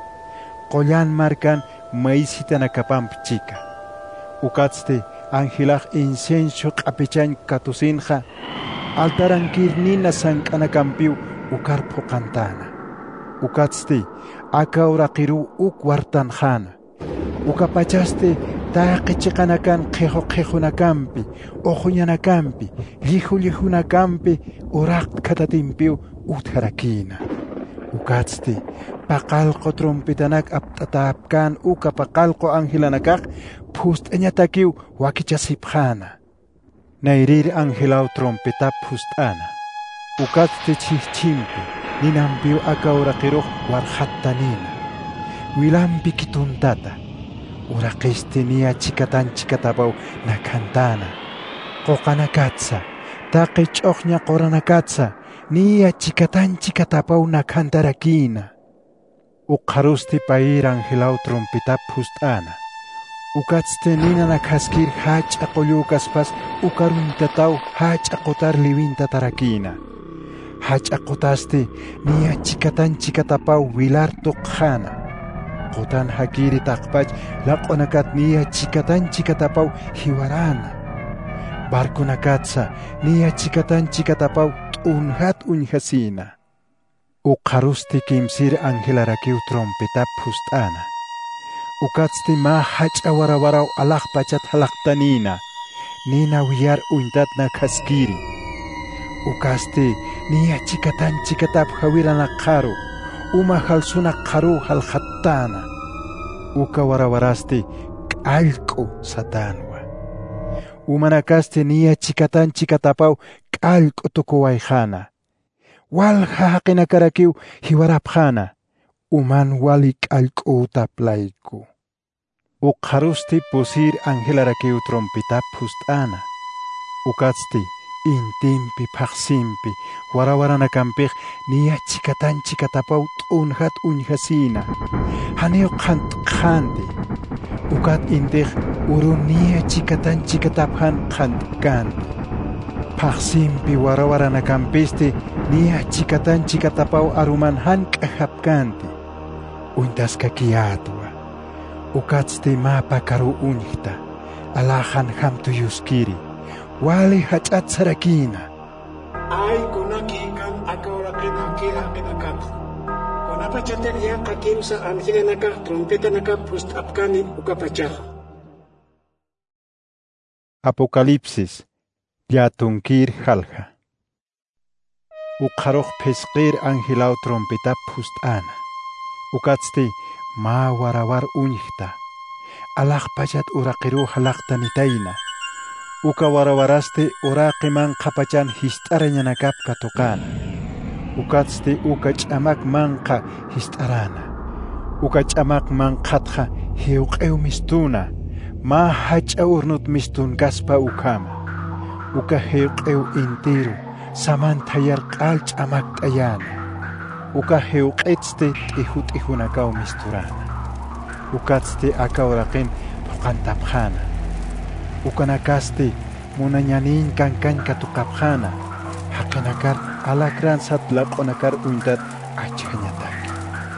qollan markan maysitana kapampchika ukatste angelaj incienso q'apichañ katusinja altarankirnina sank'anakampiw ukar phuqantana ukatste akawraqiru uk wartanjana ukapachaste taqichiqanakan qhijunakampi ojuñanakampi llijunakampi uraq khatatimpiw utharakina ukatste paqalqo trompetanak apt'atapkan uka paqalqo angelanakaq phust'añatakiw wakichasipjana nayrir angelaw trompetap phust'ana ukatste chijchimpi ninampiw akawraqiruq warhattanina wilampi kituntata uraqiste niya chikatapaw nakantana qoqanakatsa taqi ch'oqña qoranakatsa niya chikatapaw nakantarakina uqharusti payir angelaw trompetap phust'ana ukatste nina nakhaskir hach'a qollukaspas ukaruntataw hach'a qotar liwintatarakina hach'a qotaste niya chikatapaw wilar tuqqana qotan hakiri taqpach laq'onakat niya chikatapaw hiwarana barkunakatsa niya chikatapaw t'unhat uñhasina uqharusti kimsir angelarakiw trompetap phust'ana ukatste ma hach'a warawaraw alaq pachat halaqtanina nina wiyar uñtat nakhaskiri ukaste niya chikatap hawiranaqaru uma halsunaqaru halqattana uka warawaraste k'allq'u satanwa umanakaste niya chikatan chikatapau k'allk'u tukuwayjana. Walja haqinakarakiw hiwarapjana, uman wali k'allk'uta playku. Uqharusti pusir angelarakiw trompita pust'ana. Ukatzti intimpi paqsimpi warawaranakanpik niya chikatan chikatapau t'unjat unjasina. Haneo qhantqhanti. Ukat intij urun niya chikatan chikataphan qhantkanti. Paqsimpi warawaranakanpisti niya chikatan chikatapau arumanhan k'ahapkanti. Untaska kiyatwa. Ukatzti mapa karu unjta. Alajan hamtuyuskiri. Wali hach'at sarakina. Ay kunaki kan akawrakin haqinakaq. Kunapachateria kakimsa anjilanakaq trompetanakaq pustapkani ukapachaq. Apocalipsis yatunkir halja. Uqharuq pesqir angilaw trompeta pust'ana. Ukatzti ma warawar unjta. Alaq pachat uraqiru halaqtanitayna. Uka warawaraste uraqiman qapachan hist'arañanakap katuqana. Ukatzti uka ch'amak manqa hist'arana. Uka ch'amak manqatqa hiuq'ew mistuna. Ma hach'a urnut mistun kaspa ukama. Uka hiuq'ew intiru samanta yarq'al ch'amak t'ayana. Uka hiuq'etzti t'ihunakaw misturana. Ukatzti akawraqin puqantapjana. Ukanakaste munañanin kankan katukapjana. Haqinakar alakran satlaqonakar untat achhañataki.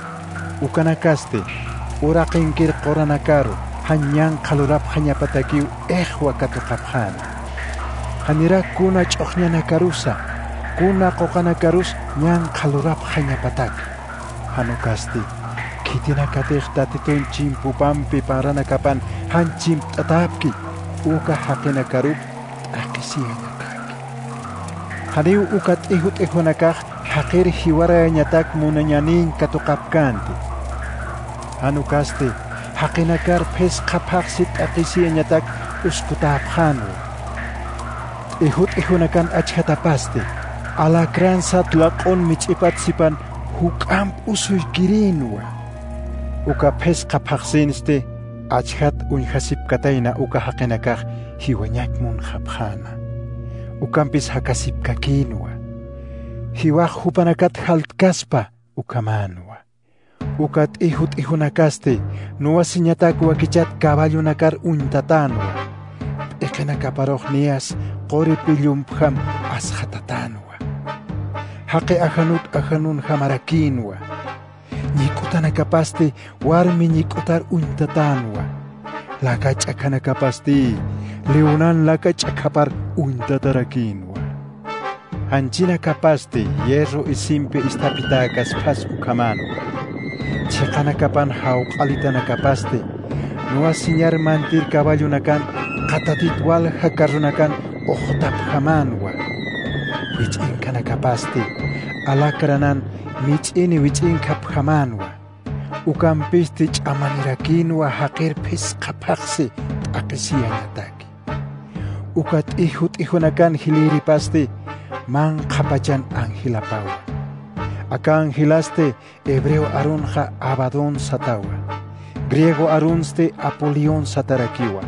Ukanakaste uraqinkir qoranakaru hanyan qalurap hañapatakiw ehwa katukapjana. Hanirak kuna ch'uqñanakarusa kuna qoqanakarus ñan qalurap hañapataki. Hanukaste kitinakatiq tatitun chimpupampi paranakapan han chimpt'atapki. Uka haqinakarup t'aqisiyañataki. Haniw uka t'ihunakaq haqir hiwarayañatak munañanin katuqapkanti. Hanukaste haqinakar pesqapaqsi t'aqisiyañatak uskutapqanwa. T'ihut'ihunakan achkatapaste alakran satlaq'un mich'ipatsipan huk'amp usuykirinwa. Uka pesqapaqsinste achhat unjasipkatayna uka haqinakaq hiwañakmun hapjana. Ukampis hakasipkakinwa. Hiwaq hupanakat haltkaspa ukamanwa. Ukat ihunakaste nuwasiñatak wakichat caballonakar untatanwa. P'iqinakaparuq niyas qori pillumpjam asqatatanwa. Haqi ajanun hamarakinwa. Ñikutanakapaste warmi ñikutar untatanwa. Laka ch'akanakapasti leonan laka ch'akapar untatarakinwa. Hanchinakapaste hierro isimpi istapitakas pas ukamanwa. Chiqanakapan hawq'alitanakapaste nuwasiñar mantir caballonakan qatatitwal hakarunakan uqtaphamanwa. Wich'inkanakapaste alakranan mich'ini wich'inkaphamanwa. Ukampisti ch'amanirakinwa haqir pisqapaqsi t'aqisiyañataki. Uka t'ihut'ihunakan hiliripaste manqapachan angilapawa. Aka angilaste hebreo arunqa Abadón satawa. Griego arunste Apolión satarakiwa.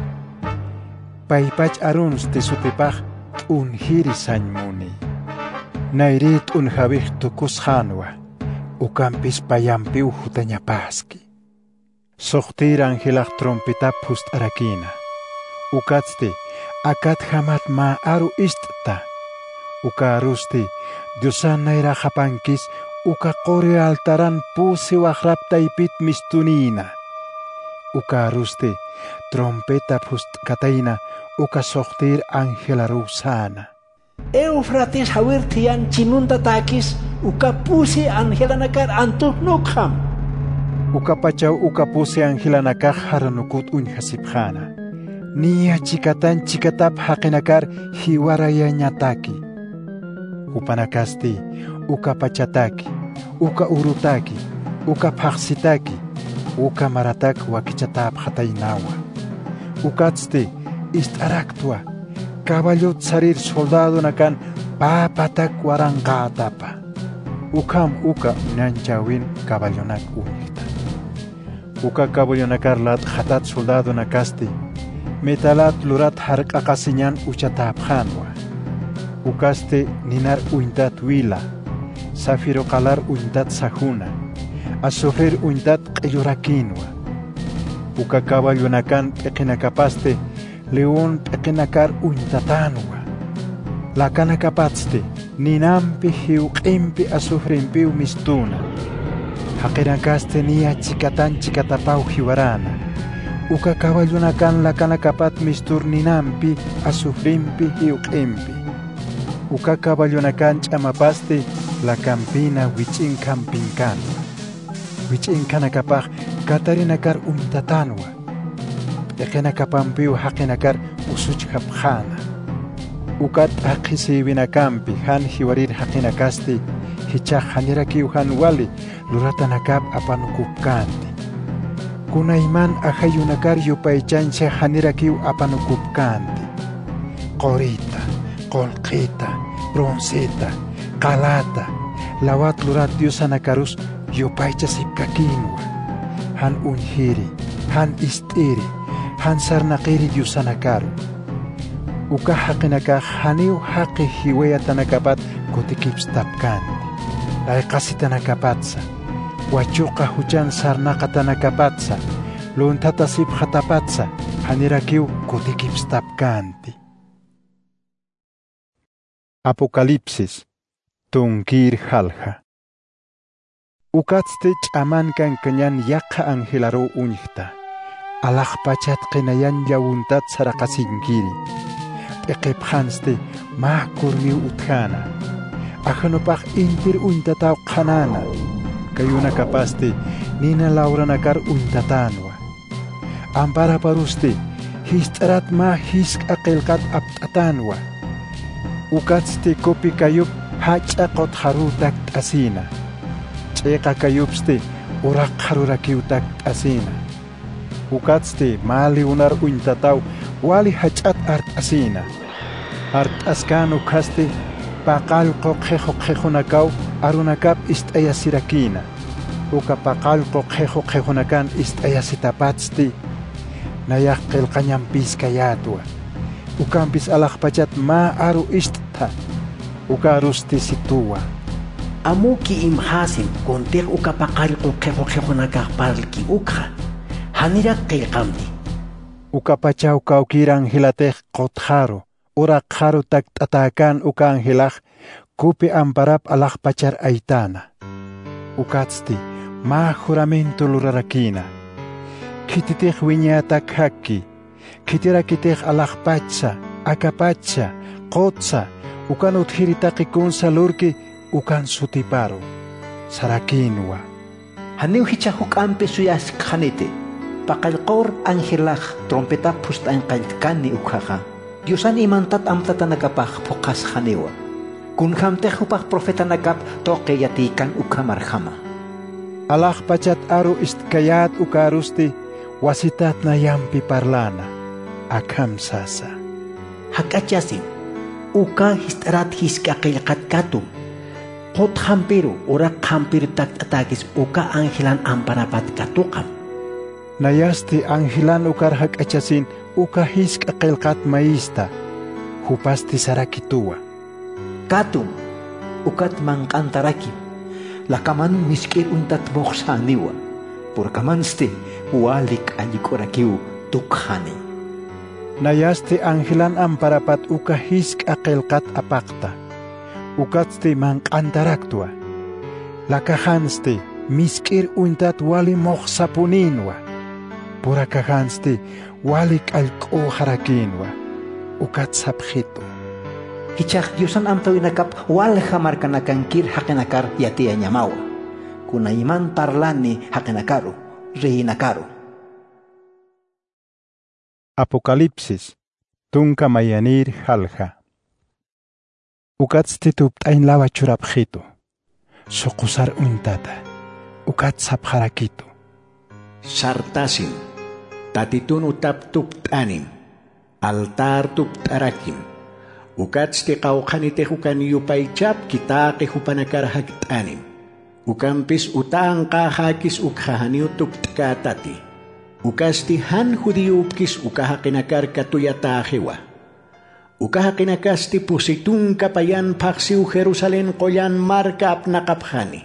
Paypach arunste sutipaq t'unjiri sañmuni. Nayri t'unjabij tukusqanwa. Ukampis payampiw hutañapaski. Soqtir angelaq trompeta pust'arakina. Ukatzti akat hamat ma aru ist'ta. Uka arusti Diosan nayra hapankis uka qori altaran pusi waqraptaypit mistunina. Uka arusti trompeta pust'katayna uka soqtir angelarusana. Eufrates hawirtiyan chinunta takis uka pusi angelanakar antuhnukam. Uka pachaw uka pusi angelanakar haranukut unjasipjana. Niya chikatan chikatap haqinakar hiwarayañataki. Upanakasti uka pachataki, uka urutaki, uka paqsitaki, uka maratak wakichatap hataynawa. Ukatzti ist'araktua caballo tsarir soldado nakan papatak warangqatapa. Ukam uka nanchawin caballo nak unita. Uka caballo nakarlat khatat soldado nakasti. Metalat lurat harqaqasinyan uchatapqanwa. Ukaste ninar uintat wila. Safiro qalar uintat sajuna. Azufrir uintat q'illurakinwa. Uka caballo nakan peqinakapaste león peqinakar uintatanwa. Lakanakapatste ninampi hiuqimpi azufrimpi mistuna. Haqinakaste niya chikatapau hiwarana. Uka caballo nakan lakanakapat mistur ninampi azufrimpi hiuqimpi. Uka caballo nakan ch'amapaste la campina wichin campinkanwa. Wichin kanakapaj katarinakar untatanwa. Peqinakapampiu haqinakar usuchhapjana. Ukat aqisiwinakampi han hiwarir haqinakasti hichaq hanirakiu han wali luratanakap apanukupkanti. Kunayman ajayunakar yupaychancha hanirakiu apanukupkanti. Qorita, qolqita, bronzeta, qalata, lawat lurat diosanakarus yupaycha sipkakinwa. Han unhiri, han istiri, han sarnaqiri diosanakaru. Uka haqinaka haniu haqi hiwayatanakapat kutikipstapkanti. Rayqasitanakapatsa, wachuqa huchan sarnaqatanakapatsa, luntata siphatapatsa, hanirakiu kutikipstapkanti. Apocalipsis, tunkir halja. Ukatste ch'amankan kanyan yaqa angelaro uñjta. Alaqpachat qinayan yawuntat saraqasinkiri. Peqephanste mahkurmiu uthana. Ajanopaq intir uintataw qhanana. Kayunakapaste nina lauranakar uintatanwa. Amparaparuste hist'arat ma hisk'a qilqat apt'atanwa. Ukatste kopi kayup hach'a qotharutak t'asina. Ch'eqa kayupste uraq harurakiutak t'asina. Ukatste mali unar uintataw wali hach'at art'asina. Art'askan ukaste paqalqo qequnakaw arunakap ist'ayasirakina. Uka paqalqo qequnakan ist'ayasitapatsti nayaq qilqañanpis kayatwa. Ukampis alaqpachat ma aru ist'ta. Uka arusti situwa. Amuki imhasim kontiq uka paqalqo qequnakaq parlki ukha. Hanirak qilqamti. Uka pachaw kawkir angelatej qotharu. Ura qaru taktatakan uka angelaj kupi amparap alaqpachar aitana. Ukatsti ma juramento lurarakina. Kititej wiñatak haki. Kitirakitej alaqpacha, akapacha, qotsa, ukan uthiritakikun salurki ukan sutiparo. Sarakinwa. Haniu hicha hukampe suyas khanete. Paqalqor angelaj trompeta pustan qaltkani ukhaqa. Diosan imantat amtatanakapaj puqas hanewa. Kun hamtejupaj profetanakap toqe yatikan ukamarjama. Alaqpachat aru istkayat ukarusti wasitat nayampi parlana. Akam sasa. Hakachasin. Uka histarat hiskaqilqat katum. Qot hampiru ura hampir taktatakis uka angelan amparapat katukam. Nayasti angelan ukar hakachasin uka hiska qilqat maista hupasti sarakituwa. Katum ukat manqantarakim lakaman miskir untat moqsaniwa purkamanste walik alikorakiu tukhani. Nayasti angelan amparapat uka hiska qilqat apaqta ukatste manqantaraktua lakahanste miskir untat wali moqsapuninwa purakahanste walik alqo harakinwa ukat sabjito. Hichaq Diosan amtawinakap walja markanakankir haqinakar yatia ñamawa. Kunayman parlani haqinakaru, rehinakaru. Apocalipsis, tunka mayanir halja. Ukatste tupt'ayn lawa churapjito. Suqusar untata. Ukat sabjarakito. Sartasin. Tatitun utap tupt'anim, altar tupt'arakim, Ukatsti qawqanite hukan yupaychap kitaqi hupanakar haktanim. Ukampis utang kahakis ukhahaniu tuktkatati. Ukasti han judiyupkis ukahakinakar katuyatahiwa. Ukahakinakasti pusitun kapayan paksiu Jerusalén koyan marka apnakapjani.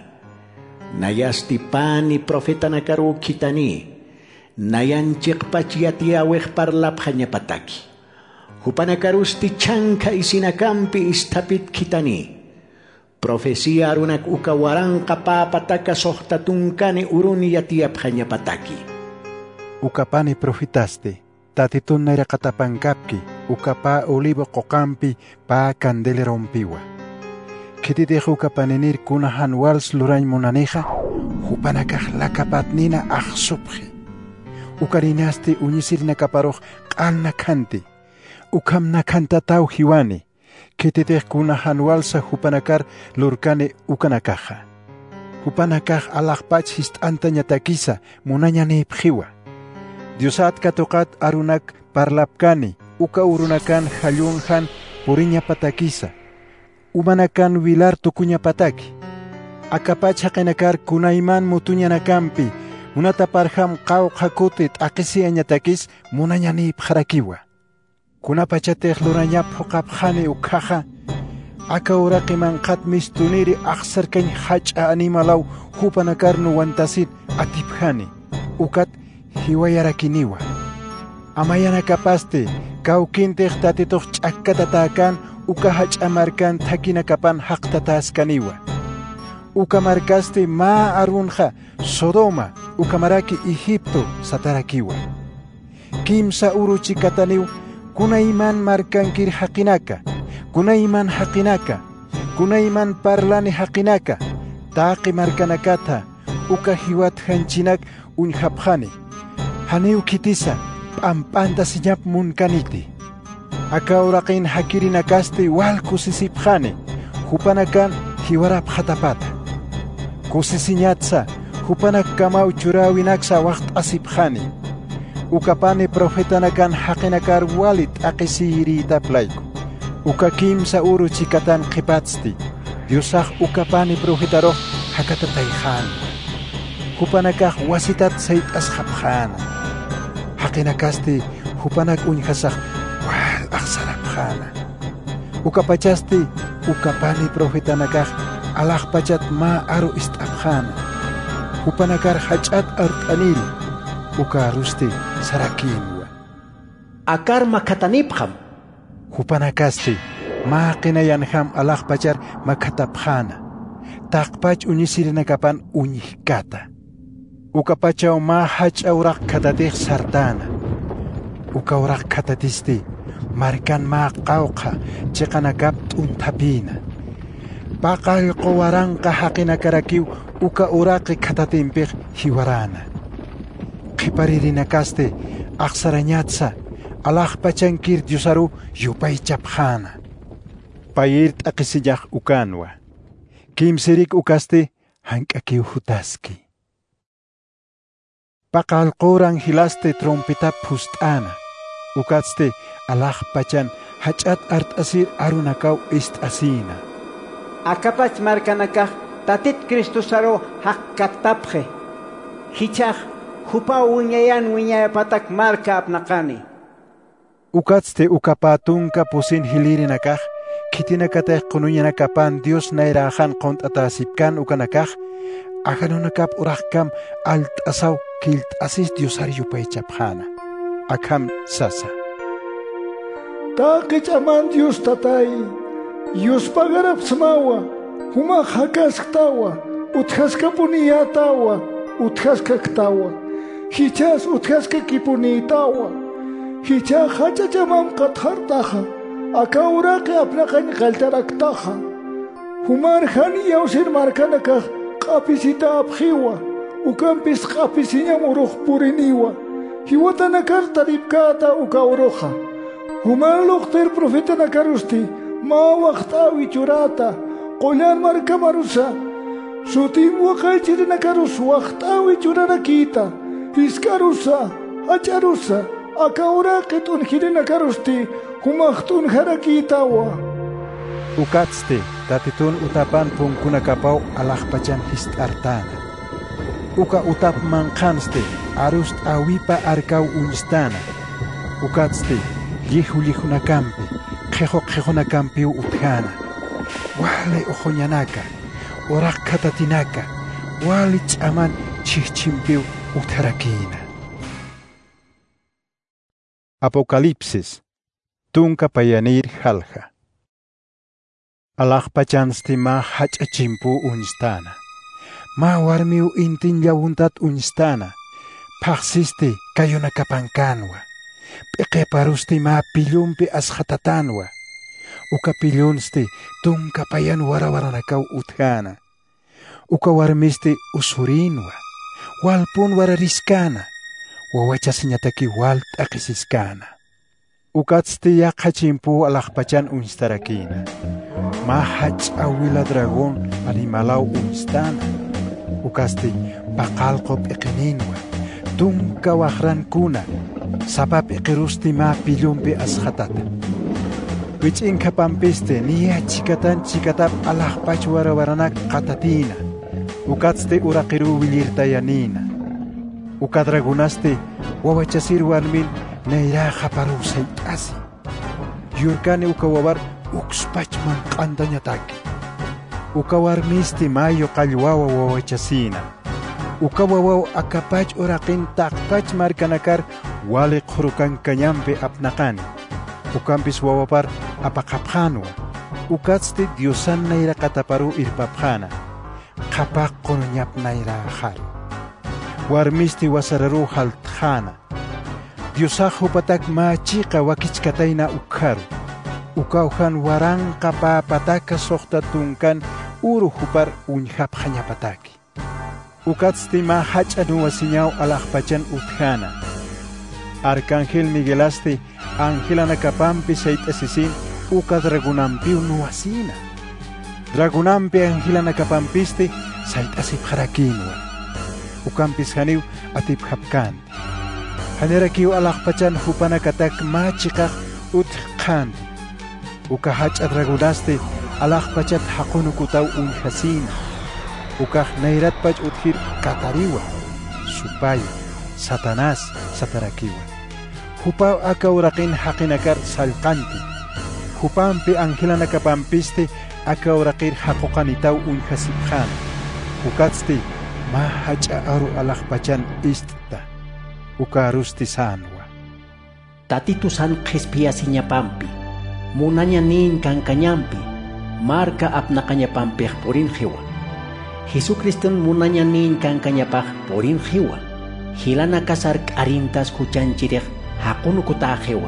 Nayasti pani profeta nakaru kitani. Nayan chikpachiyati aweh parlapjanya pataki. Hupanakarusti chanka isinakampi istapit kitani. Profesia arunak ukawarang kapapataka sohtatungkani uruni yatiapjanya pataki. Ukapani profitaste, tatitun naira katapangkapki, ukapa olivo kokampi pa candele rompiwa. Kititejo ukapaninir kunahan wals lurañ monaneja, hupanakaj lakapatnina ahsupji. Ukarinaste uñisir nakaparoj qalna kanti, ukam nakantatau hiwani, kititej kunahan walsa hupanakar lurkane ukanakaja. Hupanakaj alajpach histanta ñatakisa munañani pjiwa. Diosat katokat arunak parlapkani, uka urunakan halyunhan puriña patakisa. Umanakan wilar tukuña pataki. Akapach hakenakar kunaiman mutuña nakampi, munataparham qaw hakutit akisi añatakis munañani pjarakiwa. Kunapachatej lurañap hukapjani ukaja, aka uraqiman qat mistuniri aksarkañ hacha animalaw hupanakar nuwantasit atipjani, ukat hiwayarakiniwa. Amayana kapaste, kawkintej tatitoq ch'akkatatakan uka hach'amarkan thakinakapan haqtataskaniwa. Uka markaste ma arunja Sodoma, ukamaraki Egipto satarakiwa. Kimsa uruchikataniw kunayman markankir haqinaka, kunayman haqinaka, kunayman parlani haqinaka, taqi markanakata uka hiwat hanchinak unhapjani. Haniu kitisa, pampanta siñap munkaniti. Aka uraqin hakirinakaste wal kusisipjani, hupanakan hiwarap hatapata. Kusisiñatsa, hupanak kamau churawinaksa waqt asipjani. Ukapani profetanakan haqinakar walit aqisirita playku. Uka kimsa uru chikatan qipatsti, Diosaj ukapani profetaro hakatatayjani. Hupanakaj wasitat sayt asjapjana. Haqinakasti hupanak unhasaj wal aqsarapjana. Ukapachasti ukapani profetanakaj alajpachat ma aru istapjana. Hupanakar hach'at art'anil ukarusti sarakinwa. Akar makatanipjam. Hupanakasti ma qinayanjam alajpachar makatapjana. Taqpach uñisirinakapan uñihkata. Ukapachaw ma hach'awraq katatij sartana. Ukawraq katatisti markan ma qawqa chiqanakap t'untapina. Paqal qowaranqa haqinakarakiw uka uraqi katatinpiq hiwarana. Qiparirinakaste aqsarañatsa alajpachankir Diosaru yupaychapjana. Payir t'aqisillaj ukanwa. Kimsirik ukaste hank'akiw hutaski. Paqal qoran hilaste trompeta pust'ana. Ukatste alajpachan hach'at art'asir arunakaw ist'asina. Akapach markanakaj tatit Cristusaro hakkatapje. Hichaj hupa uñayan uñayapatak marka apnaqani. Ukatste ukapatunka pusin hilirinakaj, kitinakatej qunuñanakapan Dios nairajan qont'atasipkan ukanakaj, ajanunakap urajkam alt'asaw kilt'asis Diosar yupaychapjana. Akam sasa. Taqi ch'aman Dios tatay, Dios pagarap smawa, huma hakasktawa, uthaska puniyatawa, uthaska ktawa, hichas uthaska kipunitawa, hicha hacha ch'aman qathartaja, akauraqi apnaqañ qaltaraktaja, humar hani yawsir markanakaj q'apisita apjiwa, ukampis q'apisiñam uruq puriniwa, hiwatanakar taripkata ukawruqa, humar luqtir profeta nakarusti, ma waqtawi churata, qolan marka marusa, sutin waqaychir nakarus waqtawi churanakita, hiskarusa, hacharusa, akauraqi t'unjiri nakarusti, humaqt'un harakitawa. Ukatzte tatitun utapan punkunakapau alaqpachan histartana. Uka utap manqanste arust awipa arkau unstana. Ukatzte lihunakampi qehunakampi utkana. Wale ojonyanaka orak katatinaka wali ch'aman chichimpiu utarakina. Apocalipsis tunka payanir halja. Alaqpachansti ma hach'achimpu unstana. Ma warmiu intin yawuntat unstana. Paxiste kayunakapankanwa. Peqeparusti ma pillunpi askhatatanwa. Uka pillunsti tunka payan warawaranakaw utkana. Uka warmisti usurinwa. Walpun warariskana. Wawachasiñataki walt'aqisiskana. Ukatzti yaqachimpu alaqpachan unstarakina. Ma hach'awila dragón animalau unstana. Ukasti paqalqo p'iqininwa. Tunka waqrankuna. Sapa p'iqirusti ma pillunpi asqatata. Wich'inka pampiste niya chikatap alaqpach warawaranak qatatina. Ukatzti uraqiru willirtayanina. Ukadragunasti wawachasir warmin neira qaparu sayt'asi. Yurkani ukawawar ukspachman q'antañataki. Ukawarmisti mayo qallwawa wawachasina. Ukawawaw akapach uraqin taqpach markanakar wali qhurukan kañampi apnaqani. Ukampis wawapar apaqapqanwa. Ukatzti Diosan neira qataparu irpapqana. Qapaq qunuñap neira haru. Warmisti wasararu haltjana. Diosaq hupatak machiqa wakichkatayna ukharu. Ukawhan waranqa papataka soqta tunkan uru hupar unhapqañapataki. Ukatzti ma hach'anu wasiñaw alaqpachan utkana. Arcángel Miguelasti angelanakapampi sayt'asisin uka dragunampiu nuwasina. Dragunampi angelanakapampisti sayt'asipqarakinwa. Ukampis haniw atipqapkanti. Hanerakiw alaqpachan hupanakatak machiqaq utqanti. Uka hach'a dragunasti alaqpachat haqunukutaw unhasina. Ukaq nayratpach uthir katariwa, supaya, Satanás satarakiwa. Hupaw akawraqin haqinakar salqanti. Hupampi angelanakapampisti akawraqir haquqanitaw unhasipqana. Ukatzti ma hach'a aru alaqpachan istita. Ukarusti sanwa. Tatitu san qhispiyasiñapampi, munañanin kankañampi, marka apnaqañapampij purin hiwa. Jesucriston munañanin kankañapaj purin hiwa. Hilana kasar k'arintas huchanchiriq haqunukuta hiwa.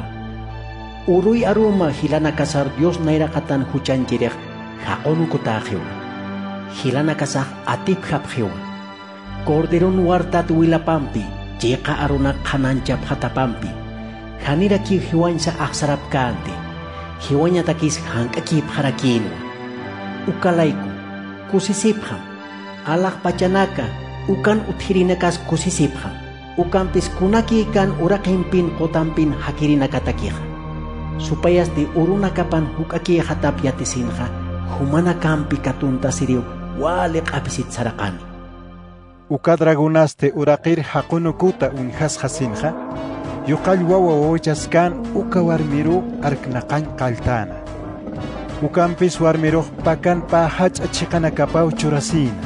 Uruy aruma hilana kasar Dios nayraqatan huchanchiriq haqunukuta hiwa. Hilana kasaq atipjap hiwa. Corderon wartat wilapampi, chiqa aruna qananchap hatapampi. Hanira ki hiwansa aqsarap kanti. Hiwañatakis hank'akip harakinwa. Ukalayku, kusisipjam. Alaqpachanaka, ukan uthirinakas kusisipjam. Ukampis kunaki kan uraqinpin qotampin hakirinakatakiqa. Supayasti urunakapan huk'aki hatapyatisinqa, humanakampi katunta siriw wali q'apisit saraqani. Ukadragunaste uraqir haqunukuta unhasqasinqa. Yuqall wawa wawachaskan uka warmiru arknaqan qaltana. Ukampis warmiruq pakan pa hach'a chiqanakapaw churasina.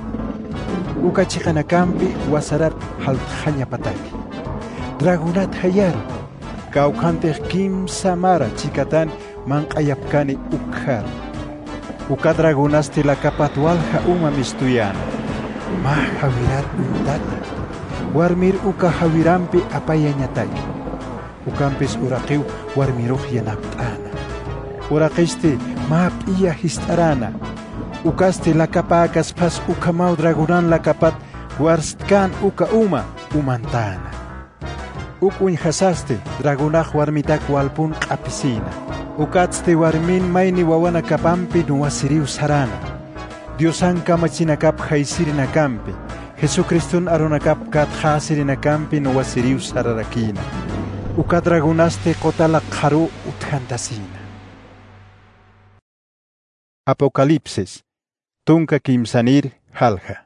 Uka chiqanakampi wasarar haltqañapataki. Dragunat hayaru. Kawqantiq kimsa mara chikatan manq'ayapkani ukharu. Uka dragunasti lakapat walha uma mistuyana. Ma hawirar untata. Warmir uka hawirampi apayañataki. Ukampis uraqiw warmiruq yanapt'ana. Uraqisti ma p'iya histarana. Ukasti lakapakas pas ukamaw dragunan lakapat warstkan uka uma umantana. Unhasasti dragunaq warmitak walpun q'apisina. Ukatzti warmin mayni wawana kapampi nuwasiriw sarana. Diosan kamachinakap haysirinakampi. Jesucristun arunakap katkhasirinakampi nuwasiriw sararakina. Ukadragunaste qotala qaru uthantasina. Apocalipsis, tunka kimsanir halja.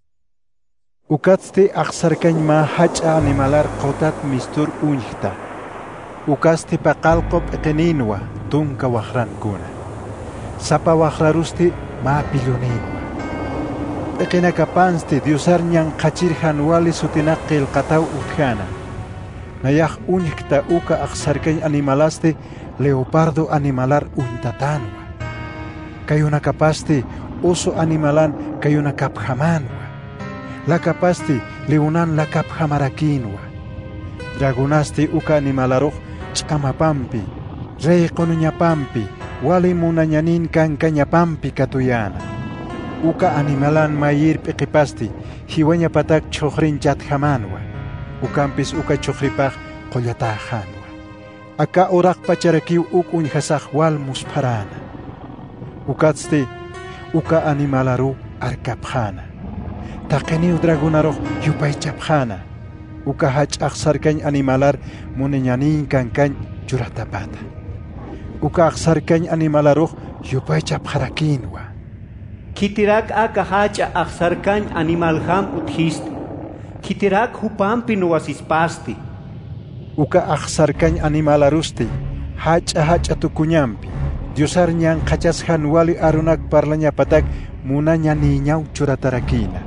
Ukaste aksarkañ ma hacha animalar qotat mistur unjta. Ukaste paqalqop eqeninwa tunka wahrankuna. Sapa wahrarusti ma piluninwa. Eqinakapanste diosar ñan qachirhan wali sutinaqil qataw utjana. Nayaj unjta uka aksarkañ animalaste leopardo animalar untatanwa. Kayuna kapaste oso animalan kayuna kaphamanwa. La capaste leunan la kaphamarakinwa. Dragonaste uka animalaroj chamapampi, rey konuñapampi, wali munañanin kankañapampi katuyana. Uka animalan mayir piqipasti, hiwaña patak chohrin chatjamanwa. Ukampis uka chohripaj qollatajanwa. Aka orak pacharakiw uk unjasaj wal musparana. Ukatste uka animalaru arkapjana. Taqeniw dragonaroj yupay chapjana. Uka hach aksarkañ animalar muneñanin kankañ churatapata. Uka aksarkañ animalaroj yupay chapjarakinwa. Kitirak aka hacha aksarkañ animalham utjisti. Kitirak hupampi nuwasispasti. Uka aksarkañ animalarusti hacha tukuñampi. Diosar ñan qachasjan wali arunak parlañapatak munaña niñaw churatarakina.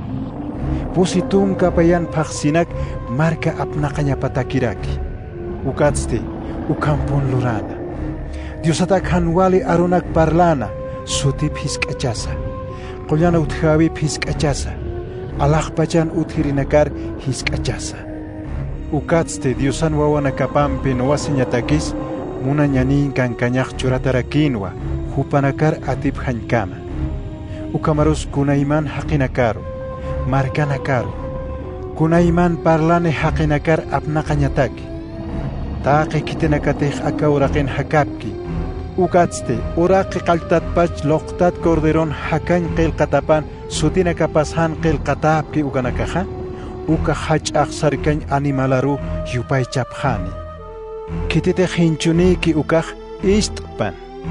Pusitun kapayan paksinak marka apnaqañapatakiraki. Ukatste ukampun lurana. Diosatak hanwali arunak parlana suti piskachasa. Qollana utjawi piskachasa. Alaqpachan uthirinakar hiskachasa. Ukatste diosan wawanakapampi nowasiñatakis munañanin kankañaq churatarakinwa hupanakar atip hañkama. Ukamarus kunayman haqinakaru. Markanakaru. Kunayman parlane haqinakar apnaqañataki. Taqi kitinakatej akawraqin hakapki. Ukatste uraqi qaltatpach loqtat corderon hakañ qilqatapan sutinakapashan qilqatapki ukanakaja. Uka hach'aq sarkañ animalaru yupay chapjani. Kitite hinchuniki ukaj istpan.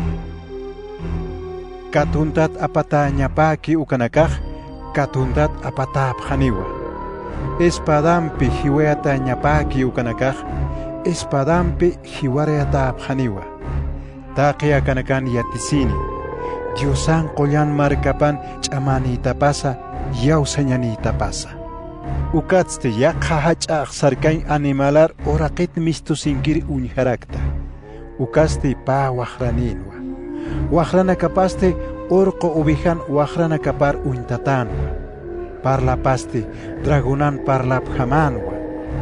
Katuntat apatañapaki ukanakaj. Katuntat apatapjaniwa. Espadampi hiweatañapaki ukanakaj. Espadampi hiwareatapjaniwa. Taqi akanakan yatisini. Diosan qollan markapan ch'amanitapasa yawsañanitapasa. Ukatste yaqa hach'aq sarkañ animalar oraqit mistusinkir unjarakta. Ukaste pa wahraninwa. Wahrana kapaste orqo ubijan wahrana kapar untatanwa. Parlapaste dragonan parlapjamanwa.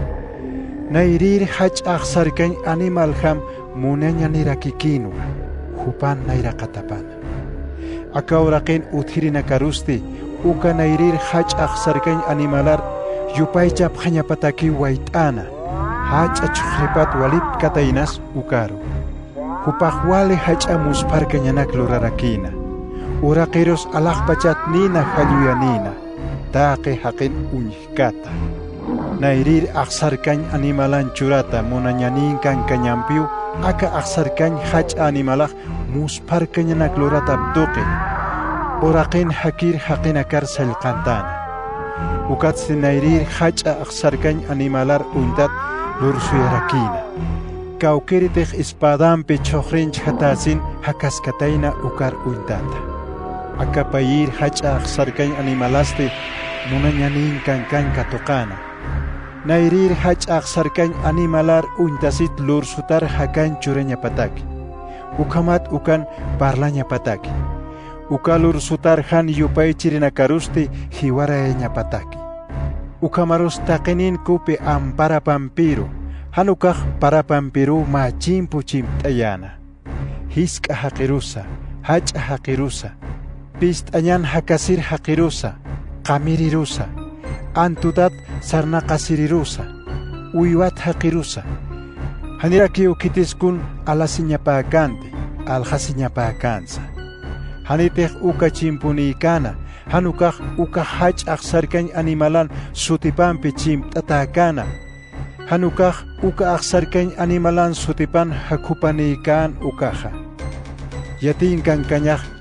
Nairir hach'aq sarkañ animalham munañanirakikinwa. Hupan nairaqatapana. Akawraqin uthirinakaruste uka nairir hach'aq sarkañ animalar yupay chapjañapataki wayt'ana. Hach'a chuqripat walip kataynas ukaru. Hupaq wali hach'a musparkañanak lurarakina. Uraqiros alaqpachat nina halluyanina. Taqi haqin unjkata. Nairir aqsarkañ animalan churata munañanin kankañampiu aka aqsarkañ hach'a animalaq musparkañanak lurata abduqi. Uraqin hakir haqinakar sallqantana. Ukatste nairir hach'a aqsarkañ animalar untat lursuyarakina. Kawkiritej espadampi chohrinch hatasin hakaskatayna ukar untata. Akapayir hach'a aqsarkañ animalaste munañanin kankañ katuqana. Nairir hach'a aqsarkañ animalar untasit lursutar hakañ churañapataki. Ukamat ukan parlañapataki. Uka lursutar han yupay chirinakarusti hiwarayañapataki. Ukamaros taqinin kupi ampara pampiru. Hanukaj para pampiru machimpu chimtayana. Hiska haqirusa, hach'a haqirusa. Pistañan hakasir haqirusa, qamirirusa. Antutat sarnaqasirirusa, uywat haqirusa. Haniraki ukitiskun alasiñapakante, aljasiñapakansa. Hanitej uka chimpunikana, hanukaj uka hach'aq sarkañ animalan sutipampi chimt'atakana. Hanukaj uka aqsarkañ animalan sutipan hakupanikan ukaja. Yatin kankañaj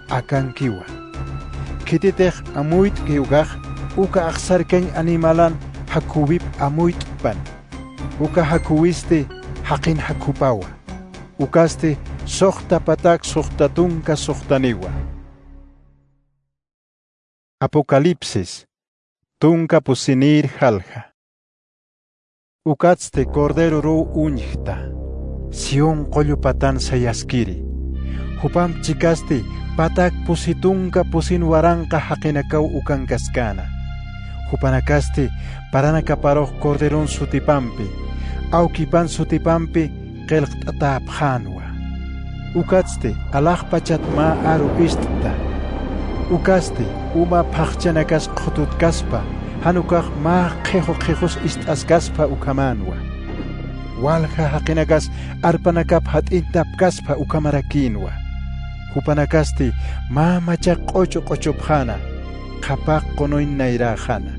akankiwa. Kititej amuit kiugaj, uka aksarken animalan hakubip amuit pan. Uka hakuiste hakin hakupawa. Ukaste sohta patak sohtatunka sohtaniwa. Apocalipsis tunka pusinir halja. Ukatste cordero ro uñjta. Sion qollu patan sayaskiri. Hupam chikaste patak pusitunka pusin waranka haqinakaw ukankaskana. Hupanakaste paranakaparoj corderon sutipampi. Aukipan sutipampi qelqt'atap hanwa. Ukatste alaj pachat ma aru istta. Ukaste uma phaqchanakas qhututkaspa. Hanukaj ma qejos istaskaspa ukamanwa. Walja haqinakas arpanakap hat'intapkaspa ukamarakinwa. Hupanakasti ma macha qochopjana. Qhapaq qonoyn nayrajana.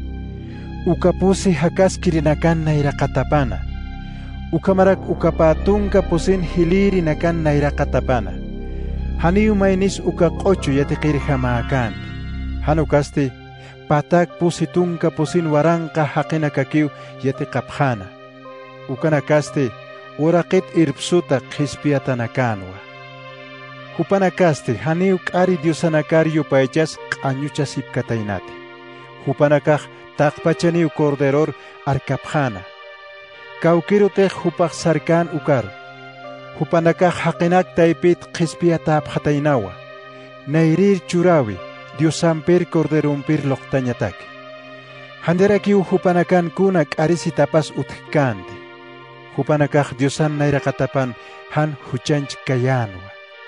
Ukapusi hakaskirinakan nayraqatapana. Ukamarak ukapatunka pusin hiliri nakan nayraqatapana. Haniu maynis ukaqochu yatiqirjamaakan. Hanukasti patak pusitunka pusin waranqa haqinakakiw yatiqapjana. Ukanakaste uraqit irpsuta qispiatanakanwa. Hupanakaste haniu q'ari diosanakar yupaychas q'añuchas ipkataynati. Hupanakaj taqpachaniw corderor arkapjana. Kawkirutej hupaq sarkan ukar. Hupanakaj haqinak taypit qispiatapjataynawa. Nayrir churawi diosampir corderumpir loqtañataki. Handerakiw hupanakan kuna q'arisitapas utkandi. Hupanakaj diosan nayraqatapan han huchanch kayanwa.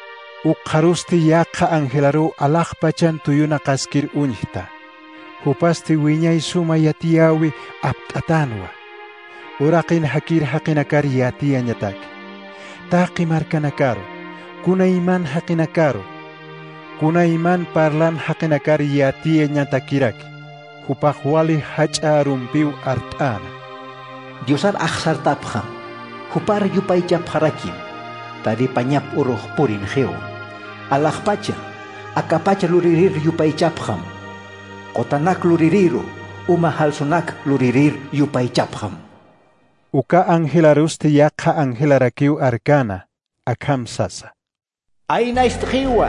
Uqarusti yaqa angelaro alaq pachan tuyuna qaskir uñjta. Hupasti wiñay suma yatiyawi apt'atanwa. Uraqin hakir haqinakar yatiyañataki. Taqi markanakaro, kunayman haqinakaro. Kunayman parlan haqinakar yatiyañatakiraki. Hupaq wali hach'arumpiw art'ana. Diosar aksartapja, hupar yupaychapjarakim, taripañap uruj purin geo. Alajpacha, akapacha luririr yupaychapjam. Qotanak luririru, umahalsunak luririr yupaychapjam. Uka angelarusti yaqa angelarakiw arkana, akam sasa. Aynaistjiwa,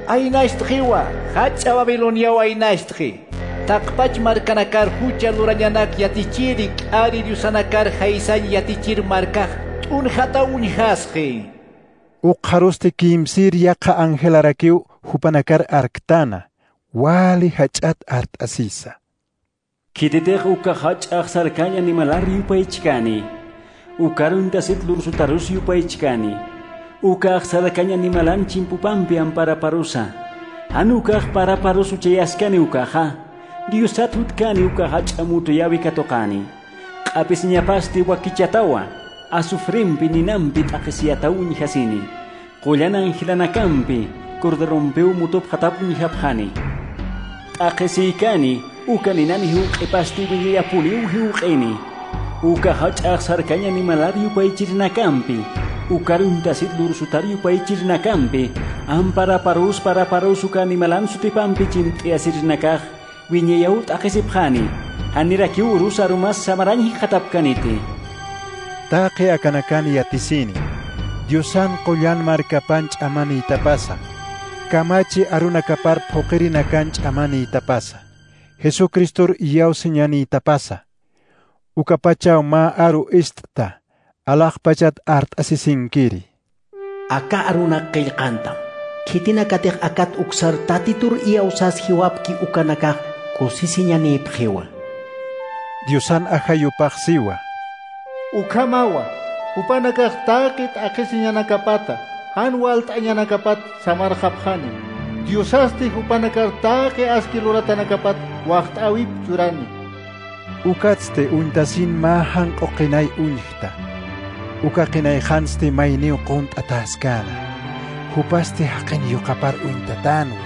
hacha Babilonia aynaistji. Taqpach markanakar hucha lurañanak yatichiri q'ari diusanakar haysan yatichir markaj t'unjata uñjasji. Uqarusti kimsir yaqa angelarakiw hupanakar arktana, wali hach'at art'asisa. Kititej uka hach'aq sarkañ animalar yupaychkani. Ukaruntasit lursutarus yupaychkani. Uka sarkañ animalan chimpupampi amparaparusa. Anukaj paraparus uchayaskani ukaja. Diosat hutkani uka hach'amutu yawi katokani. Q'apis ñapasti wakichatawa. Asufrimpi ninampi t'aqisiyatawuñ hasini. Qullanan hilanakampi corderompiw mutup hatapun hapjani. T'aqisiykani uka ninani hiuq'ipasti willapuniw hiuq'ini. Uka hach'aq sarkañ animalar yupaychirnakampi. Ukaruntasit lursutar yupaychirnakampi. Paraparus uka animalan sutipampi chint'iasirnakaj. Wiñeyaw t'aqisipjani. Hanirakiw rusarumas samarañi hatapkaniti. Taqi akanakan yatisini. Diosan qollan markapan ch'amani itapasa. Kamachi arunakapar phoqirinakan ch'amani itapasa. Jesucristor iyawsiñani itapasa. Ukapachaw ma aru ist'ta. Alaq pachat art'asisinkiri. Aka arunak qillqantam. Kitinakatej akat uksar tatitur iyawsas hiwapki ukanakaj kusisiñani pjewa. Diosan ajayupaq siwa. Ukamawa, upanakaj taqit aqisiñanakapata, hanwal t'añanakapat samarjapjani. Diosasti upanakaj taqi askiluratanakapat waqt'awip churani. Ukatste untasin ma hanq'uqinay uñjta. Ukaqinay hanste mayniw qunt'ataskana. Hupasti haqin yuqapar uñtatanwa.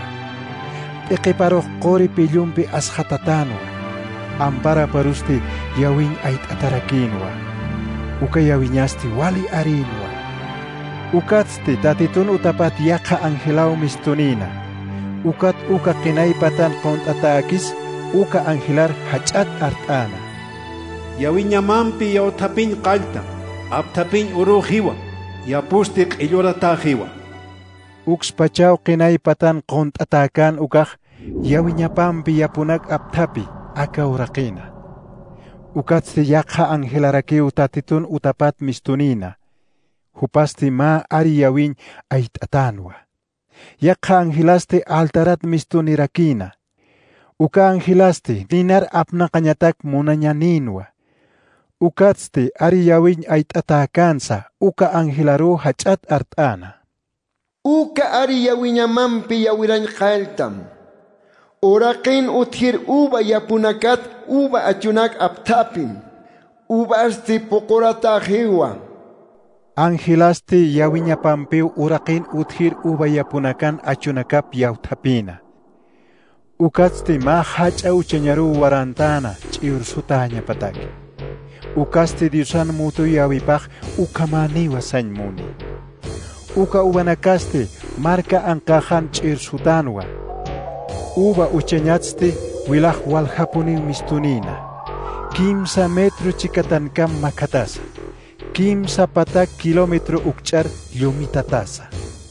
Iqiparuq qori pillumpi asjatatanwa. Ampara parusti yawin ayt'atarakinwa. Uka yawiñasti wali arinwa. Ukatsti tatitun utapat yaqa angelaw mistunina. ukat uka qinay patan qontatakis uka angelar hach'at art'ana yawiñamanpi yawtapin qalta aptapin urujiwa yapusti q'illuratajiwa ukspachaw qinay patan qontakan ukaj yawiñapampi yapunak aptapi akawraqina ukatsti yaqa angelarakiw tatitun utapat mistunina hupasti ma ari yawiñ ayt'atanwa yaqa angelasti altarat mistunirakina uka angelasti ninar apnaqañatak munañaninwa ukatsti ari yawiñ ayt'atakansa uka angelaru hach'at art'ana uka ari yawiñamanpi yawiranqaltam oraqin uthir uba yapunakat uba achunak aptapim ubasti poqoratajiwa angelasti yawiñapampiw uraqin uthir uba yapunakan achunakap yawtapina ukatsti ma hach'aw chañaru warantana ch'iursutañapatak ukasti Diosan mutu yawipaq ukamaniwa sañmuni uka ubanakasti marka anqajan ch'irsutanwa uba uchañatsti wilaq walhapuniw mistunina kimsa metro chikatankam makatasa kimsa patak kilometro ukch'ar llumitatasa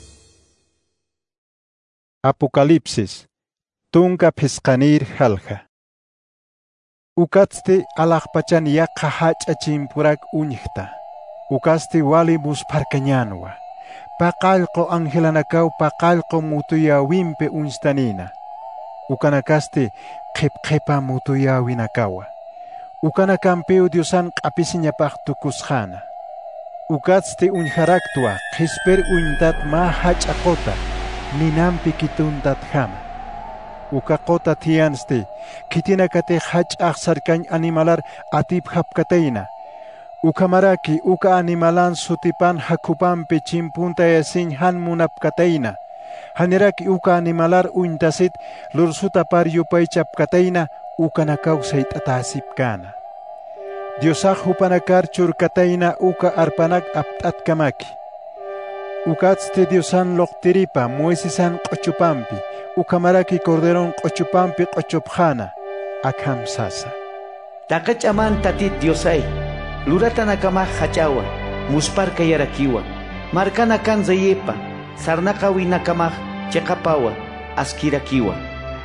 Apocalipsis tunka pisqanir halja ukatsti alaqpachan yaqa hach'achimpurak uñiqta ukasti wali musparkañanwa paqallqo angelanakaw paqallqo mutuyawinpi unstanina ukanakasti qipqipa mutuyawinakawa ukanakampiw Diosan q'apisiñapaq tukusqana ukatsti uñharaktua qhisper uñtat ma hach'aqota ninampi kituntat hama uka qota tiyansti kitinakati hach'aq sarkañ animalar atip hapkatayna ukamaraki uka animalan sutipan hakupanpi chimpunta yasin han munapkatayna haniraki uka animalar uñtasit lursuta par yupay chapkatayna ukanakaw sayt'atasipkana Diosaq hupanakar churkatayna uka arpanak apt'atkamaki ukatsti Diosan loqtiripa Moisesan q'uchupampi ukamaraki corderon q'uchupampi q'uchupjana akhamsasa taqach'aman tatit Diosay luratanakamaq hach'awa musparka yarakiwa markana kanzayepa sarnaqa winakamaq chiqapawa askirakiwa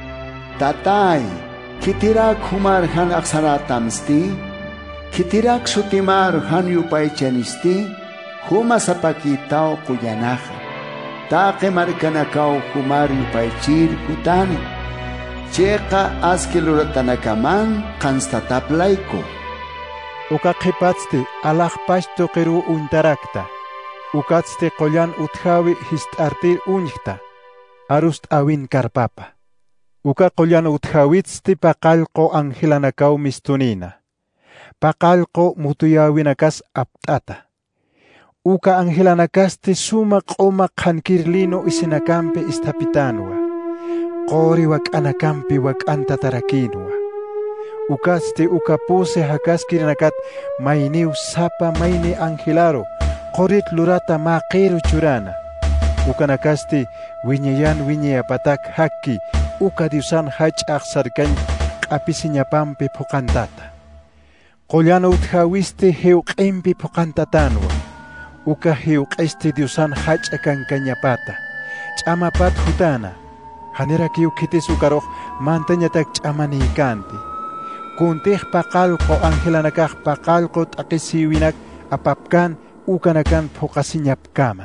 tatay kitirak humar han aqsaratamsti kitirak sutimar han yupaychanisti huma sapakitaw quyanaqa taqe markanakaw humar yupaychir kutani cheqa askiluratanakamán qanstataplayku uka qhipatsti alaqpash tuqiru untarakta ukatsti qollan uthawi hist'artir uñqta arust awin karpapa uka qollan uthawitsti paqallqo angelanakaw mistunina paqallqo mutuyawinakas apt'ata uka angelanakasti suma q'uma qhankirlino isinakampi istapitanwa qori wak'anakampi wak'antatarakinwa ukasti uka puse hakaskirinakat mayniw sapa mayni angelaro qorit lurata maqiru churana ukanakasti wiñayan wiñayapatak hakki uka Diosan hach'aq sarkañ q'apisiñapampi phuqantata qollana uthawisti hiwq'inpi phuqantatanwa uka hiwq'isti Diosan hach'a kankañapata ch'amapat hutana hanirakiw khitis ukaroq mantañatak ch'amaniykanti kuntij paqallqo angelanakaq paqallqo t'aqisiwinak apapkan ukanakan phuqasiñapkama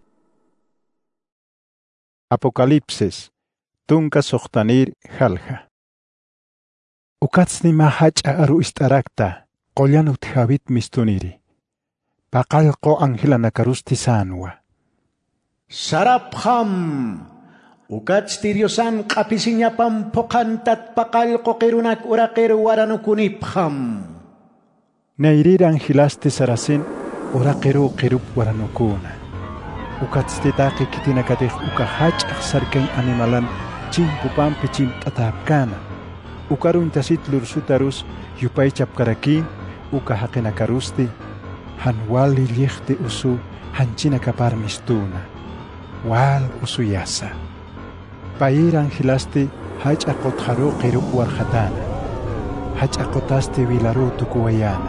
Apocalipsis tunka suqtanir halja ukatsni ma hach'a aru ist'arakta qollan uthawit mistuniri paqallqo angelanakarusti sanwa Sarabham ukatsti Diosan q'apisiñapam phuqantat paqallqo qirunak uraqir waranukunipqam nayrir angelasti sarasin uraqiru qirup waranukuna ukatsti taqi kitinakatij uka hach'aq sarkañ animalan chimpupampi chimpt'atapkana ukaruntasit lursutarus yupay chapkarakin uka haqinakarusti hanwali lliqti usu hanchinakapar mistuna wal usuyasa Pair angilaste hach'aqot haru qiruk warhatana. Hach'aqotaste wilaru tukuwayana.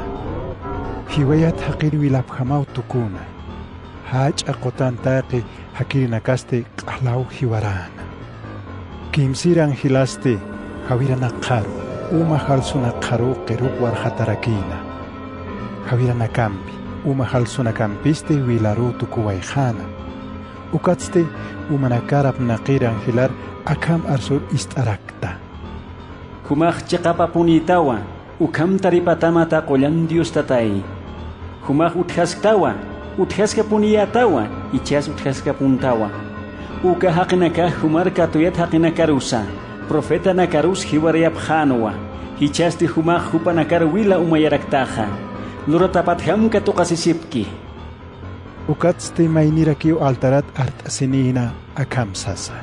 Hiwayat haqir wilaphamau tukuna. Hach'aqotantaqi hakirinakaste q'alaw hiwarana. Kimsir angilaste hawiranaqaru. Uma halsunaqaru qiruk warhatarakina. Hawiranakampi. Uma halsunakampiste wilaru tukuwayjana. Ukatste umanakarap naqir angilar akam arsur istarakta. Humaj chiqapa punitawa, ukam taripatamata qoyan Dios tatay. Humaj uthasktawa, uthaska puniyatawa, ichas uthaska puntawa. Uka haqinaka humar katuyat haqinakarusa, profeta nakarus hiwarayap hanwa. Hichasti humaj hupanakar wila umayaraktaja. Nuratapat ham katukasisipki. Ukatste mainirakiu altarat artasinina akamsasa.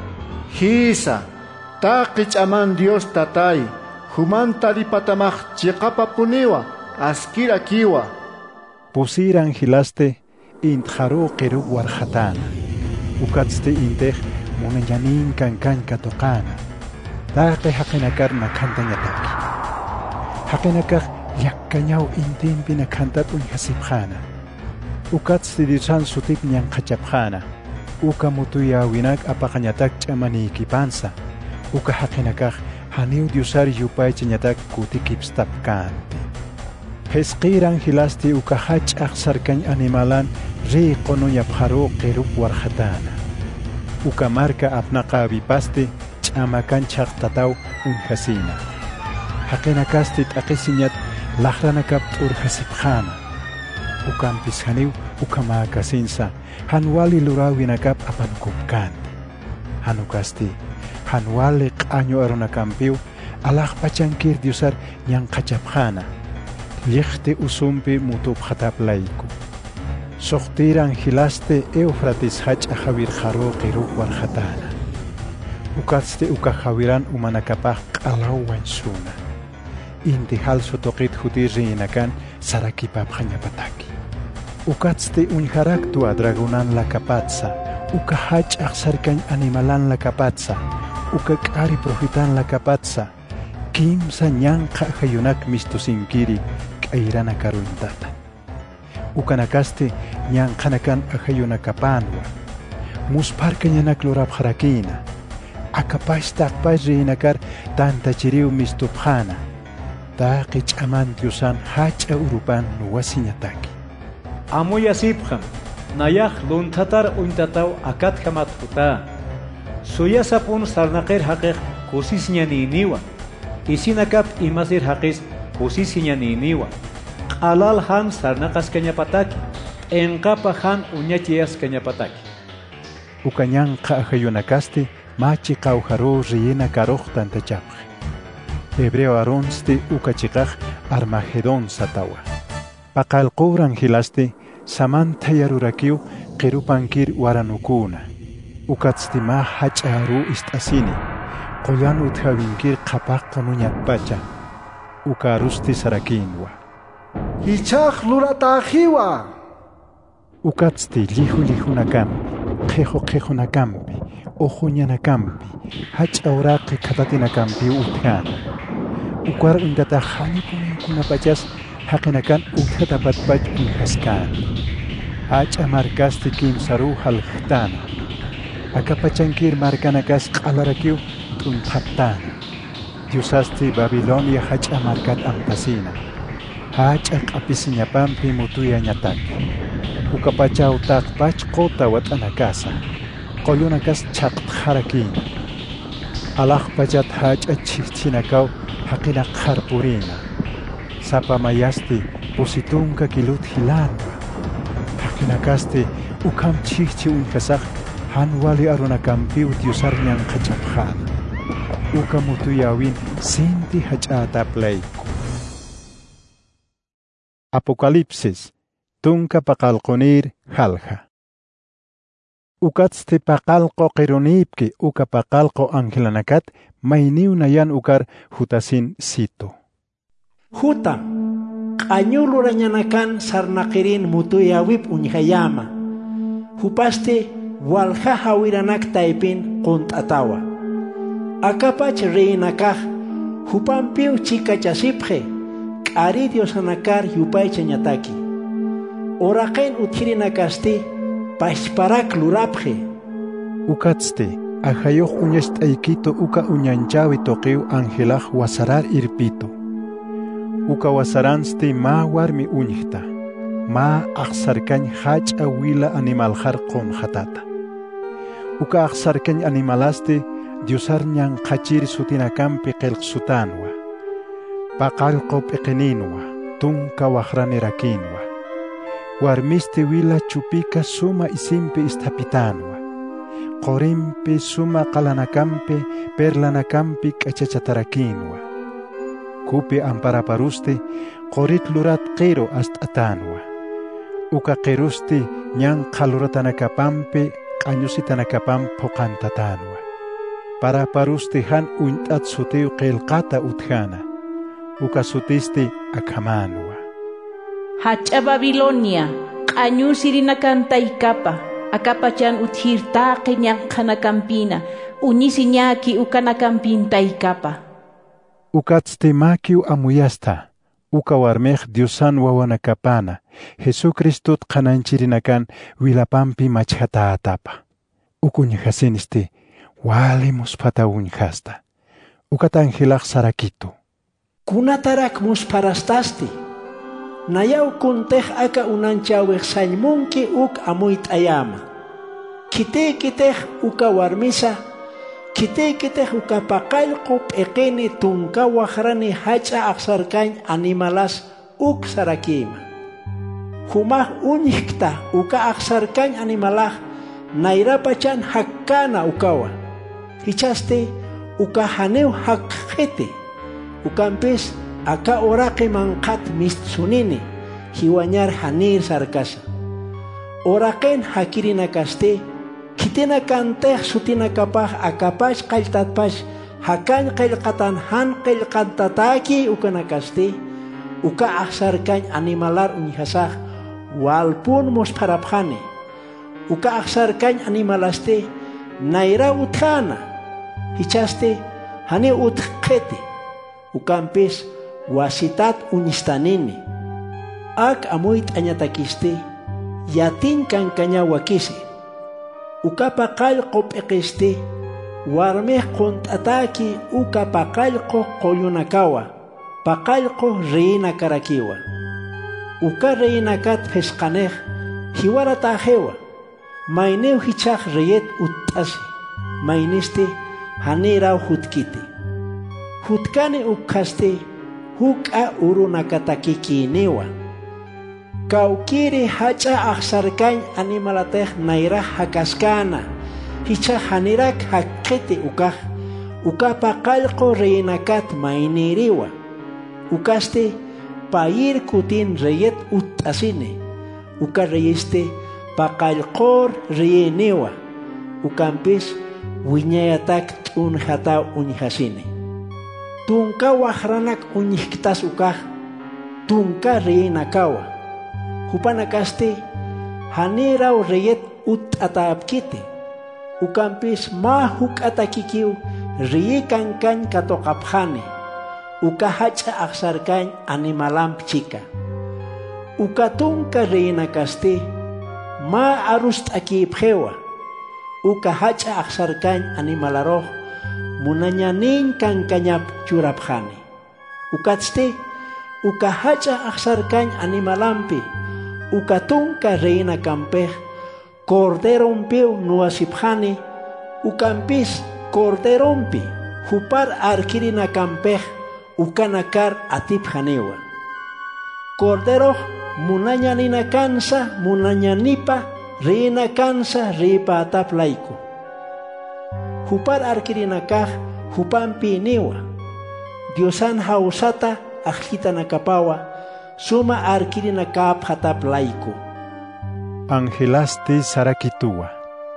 Hisa, taqich aman Dios tatay, human taripatamaj chiqapa puniwa, askira kiwa. Pusir angilaste intharu qiruk warhatana. Ukatste intej munayanin kankan katokana. Taqe haqinakar nakantanyataki. Haqinakar yakkañaw intimpi nakantat unhasipjana. Ukatste disan sutik ñanqachapjana. Uka mutuya winak apaqañatak ch'amanikipansa. Uka haqinakaq haniw diosar yupay chañatak kutikipstapkanti. Pesqir angilasti uka hach'aq sarkañ animalan riqo nuñapharu qiruk warhatana. Uka marka apnaqa avipaste ch'amakanchaq tataw unhasina. Haqinakaste t'aqisiñat laqranakap t'urhasipjana. Ukampis haniw ukamakasinsa hanwali lurawinakap apanukupkanti. Hanukasti hanwali q'añu arunakampiw alaqpachankir diosar ñanqachapjana. Lliqti usumpi mutuphataplayku. Soqtir angilaste Eufrates hach'a hawirqaru qiruk warhatana. Ukatste uka hawiran umanakapaq q'alaw wansuna. Inti halsu toqit hutir rinakan sarakipapqañapataki. Ukatste unharaktu adragunan lakapatsa. Uka hach'aq sarkañ animalan lakapatsa. Uka k'ari profitan lakapatsa. Kimsa ñanqa hayunak mistusinkiri k'ayrana karuntata. Ukanakaste ñanqanakan ahayunakapanwa. Musparka ñanak lurapharakina. Akapash taqpash rinakar tantachiriw mistupjana. Taqi ch'aman diusan hach'a urupan nuwasiñataki. Amuya sipjam, nayaq luntatar untataw akat hamathuta. Suyasapun sarnaqir haqiq kusisñaniniwa. Isinakap imasir haqis kusisñaniniwa. Q'alal han sarnaqas kañapataki. Enqapa han uñachiyas kañapataki. Ukañanqa ahayunakaste machi qawharu riyina karuq tantachapq. Hebreo aronste ukachiqaq Armagedón satawa. Paqalqur angilaste samanta yarurakiw qirupankir waranukuna. Ukatste hach'aru ist'asini. Qoyan uthawinkir qapaqqa nuñatpacha. Ukarusti sarakinwa. Hichaq luratajiwa. Ukatste lihunakampi, qhihunakampi, ojuñanakampi, hach'awraqi khatatinakampi uthana. Ukwar untata hanipunkunapachas haqinakan uthatapatpach unhaskan. Hach'a markaste kimsaru halqtana. Akapachankir markanakas q'alarakiw t'unqaptana. Diosasti Babilonia hach'a markat ampasina. Hach'a q'apisiñapampi mutuyañataki. Ukapachaw taqpach qota wat'anakasa. Qoyunakas chaqtharakina. Alaqpachat hach'a chiqchinakaw haqina qarpurina. Sapamayasti pusitunka kilut hilanwa. Haqinakaste ukam chiqchi unhasaq hanwali arunakampiw diosar ñanqachapjana. Uka mutuyawin sinti hach'ataplayku. Apocalipsis tunka paqalqunir halja. Ukatste paqalqo qirunipki uka paqalqo angelanakat mayniw nayan ukar hutasin sito. Huta, q'añulurañanakan sarnaqirin mutuyawip uñhayama. Hupaste walja hawiranak taipin kuntatawa. Akapach reinakaj, hupampiu chica chasipje, kari diosanakar yupay chanyataki. Oraqen uthirinakasti, pashparak lurapje. Ukatste, ajayoh uñest aikito uka uñanchawi toqiu angelaj wasarar irpito. Uka wasaranste ma warmi uñihta, ma aksarkañ hach awila animaljar con hatata. Uka aksarkañ animalaste diosar ñan qachir sutinakampi qelqsutanwa. Paqalqo peqeninwa, tunka wajranerakinwa. Warmiste wila chupika suma isimpe istapitanwa. Qorimpe suma qalanakampe perlanakampi kachachatarakinwa. Kupi amparaparuste qorit lurat qero astatanwa. Uka qeruste ñan qaluratanakapampe qañusitanakapam poqantatanwa. Para paruste han uintat suteu qelqata utjana. Uka sutiste akamanwa. Hacha Babilonia, qañusirina kantaykapa, akapachan uthirta qeñan qanakampina, unisiñaki ukanakampintaykapa. Ukatste makiu amuyasta, uka warmej Diosan wawanakapana, Jesucristut qananchirinakan wilapampi machhata atapa. Ukuñahasiniste, walimus pata uñhasta. Ukat angelaj sarakito. Kunatarak musparastaste. Nayaw kuntej aka unanchawek sañmunki uk amuyt ayama. Kitej uka warmisa, kitej uka paqalqu p'eqeni tunka wajrani hacha aqsarkañ animalas uk sarakima. Humaj uñikta uka aqsarkañ animalaj nayrapachan hakkana ukawa. Hichaste uka haneu haqqete. Ukampis aka oraqi manqat mistsunini hiwañar hanir sarkasa. Oraqen hakirinakaste kitina kantej sutinakapaj akapash qalltatpash hakan qillqatan han qillqantataki ukanakaste uka aqsarkañ animalar uñihasaj walpun musparapjani. Uka aqsarkañ animalaste nayra utjana hichaste hani utqete. Ukampis wasitat unistanini. Ak amuyt añatakiste, yatin kankaña wakisi. Ukapaqalqo p'eqiste, warmej quntataki ukapaqalqo qoyunakawa, paqalqo reina karakiwa. Uka reinakat pesqanej, hiwaratajewa, mayneu hichaj reyet utasi, mayniste haniraw hutkite. Hutkani ukkaste huka urunakatakikiniwa. Kaukiri hacha aqsarkañ animalatej nayraj hakaskana. Hicha hanirak haqqiti ukaj. Ukapaqalqo reinakat mayniriwa. Ukaste payir kutin reyet utasine. Uka reyiste paqalqor reyeniwa. Ukampis wiñayatak t'unjataw uñihasine. Tunka wajranak uñihkitas ukaj, tunka reinakawa. Hupanakaste, haniraw reyet utataapkite. Ukampis ma hukatakikiw riyikankañ katokapjane. Uka hacha aqsarkañ animalamp chika. Uka tunka reinakaste, ma arust'akipjewa. Uka hacha aqsarkañ animalaroj munañanin kankañap churapjani. Ukatste, uka hacha aqsarkañ animalampi, uka tunka reina kampej, corderompiu nuasipjani, ukampis corderompi, hupar arkirina kampej, ukanakar atipjaniwa. Corderoj munañanina kansa, munañanipa, reina kansa, ripa ataplaiku. Hupar arkirinakaj hupampi niwa. Diosan hausata ajita nakapawa suma arkirinakap hatap laiku. Angelaste sarakituwa.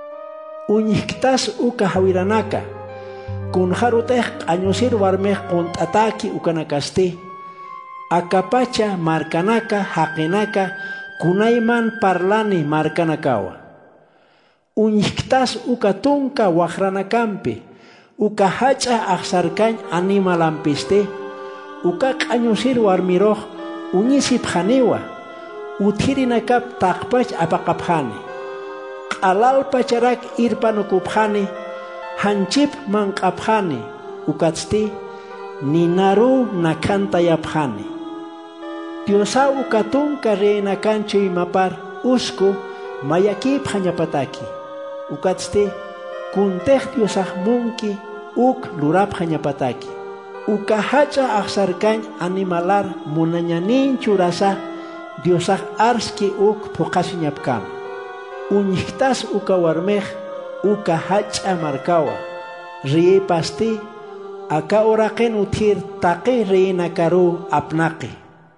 Uñiktas uka hawiranaka. Kun harutej añosir warmej kuntataki ukanakaste. Akapacha markanaka haqinaka kunayman parlani markanakawa. Uñiktas uka tunka waqranakampi, uka hacha aqsarkañ animalampiste, uka qañusir warmiroq uñisip haniwa, uthirinakap taqpach apaqaphani, q'alalpacharak irpanukupjani, hanchip manq'aphani, ukatsti ninaru nakantayapjani. Diosa uka tunka reynakanchu imapar usku mayakip hañapataki, ukatsti kuntej Diosaj munki uk lurap hañapataki. Uka hacha aqsarkañ animalar munañanin churasa Diosaj arski uk puqasiñapkam. Uñiktas uka warmej uka hacha markawa. Riyepasti aka oraqen uthir taqi riyinakaru apnaqi.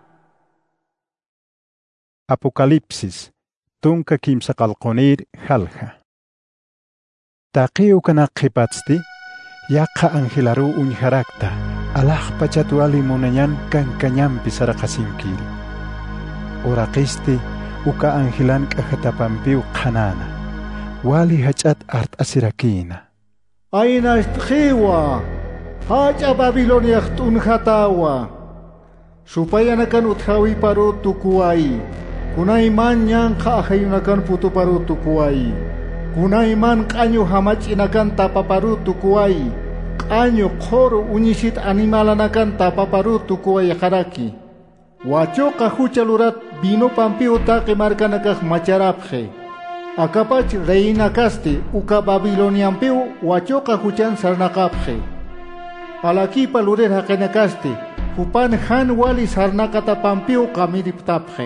Apocalipsis tunka kimsa qalqonir halja. Taqi ukanaqipatsti yaqa anjelaru uñharakta alaj pachatuali munañan kankañampi saraqasimkiri. Oraqisti uka angelan k'ajatapampiu qhanana wali hach'at art'asirakina. Ayna istqiwa hacha Babilonia t'unjatawa supayanakan uthawi paru tukuwai kunayman ñanqa ajayunakan putuparu tukuwai kunayman q'añu hamach'inakan tapaparu tukuwai q'añu qhuru uñisit animalanakan tapaparu tukuwai qaraki wachuqa hucha lurat vino pampiu taqi markanakaq macharapje akapach reinakaste uka Babiloniampiu wachuqa huchan sarnaqapje alakipa lurer haqinakaste hupan han wali sarnaqatapampiu qamiriptapje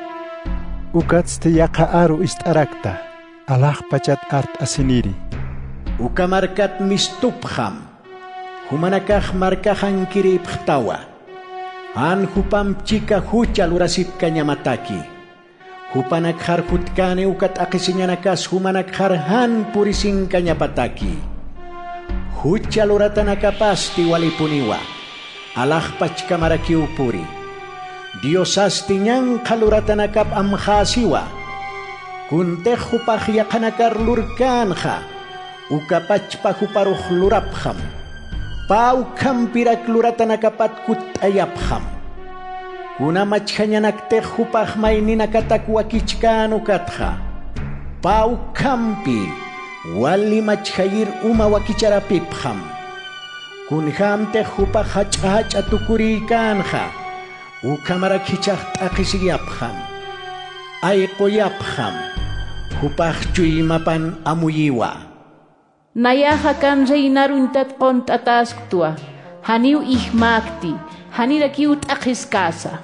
ukatsti yaqa aru ist'arakta alaj pachat art asiniri uka markat mistupjam humanakaq markajan kiriptawa han hupam chika hucha lurasip kañamataki hupanak har hutkane ukat aqisiñanakas humanak har han purisin kañapataki hucha luratanakapasti walipuniwa alaj pachkamarakiu puri diosasti ñanqa luratanakap amjasiwa kuntej hupaj yaqanakar lurkanja ukapachpa huparuj lurapjam pau kampirak luratanakapat kutayapjam kunamach hañanaktej hupaj mayninakatak wakichkanu katja pau kampi walimach hayir uma wakicharapipjam kunhamtej hupaj hach'a tukurikanja ukamarak hichaj t'aqisiyapjam ayquyapjam hupaj chuymapan amuyiwa Nayaja kan reinaruntat qontatasqtua haniu ihmakti hanirakiu t'aqiskasa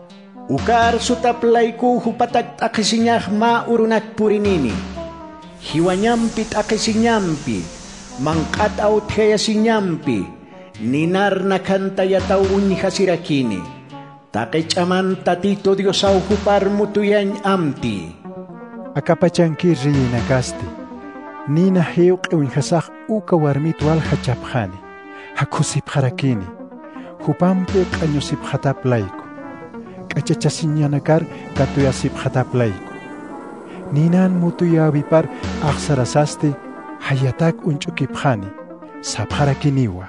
ukar sutaplayku hupatak t'aqisiñaj ma urunak purinini hiwañampi t'aqisiñampi manqat'aw thayasiñampi ninar nakantayataw uñihasirakini taqech'aman tatito Diosaw hupar mutuyañ amti akapachanki riyinakasti nina hiuq uñhasaq uka warmitual hachapjani hakusipharakini hupampi q'añusiphataplayku k'achachasiñanakar katuyasiphataplayku ninan mutuyawipar aqsarasasti hayatak unch'ukipjani sapharakiniwa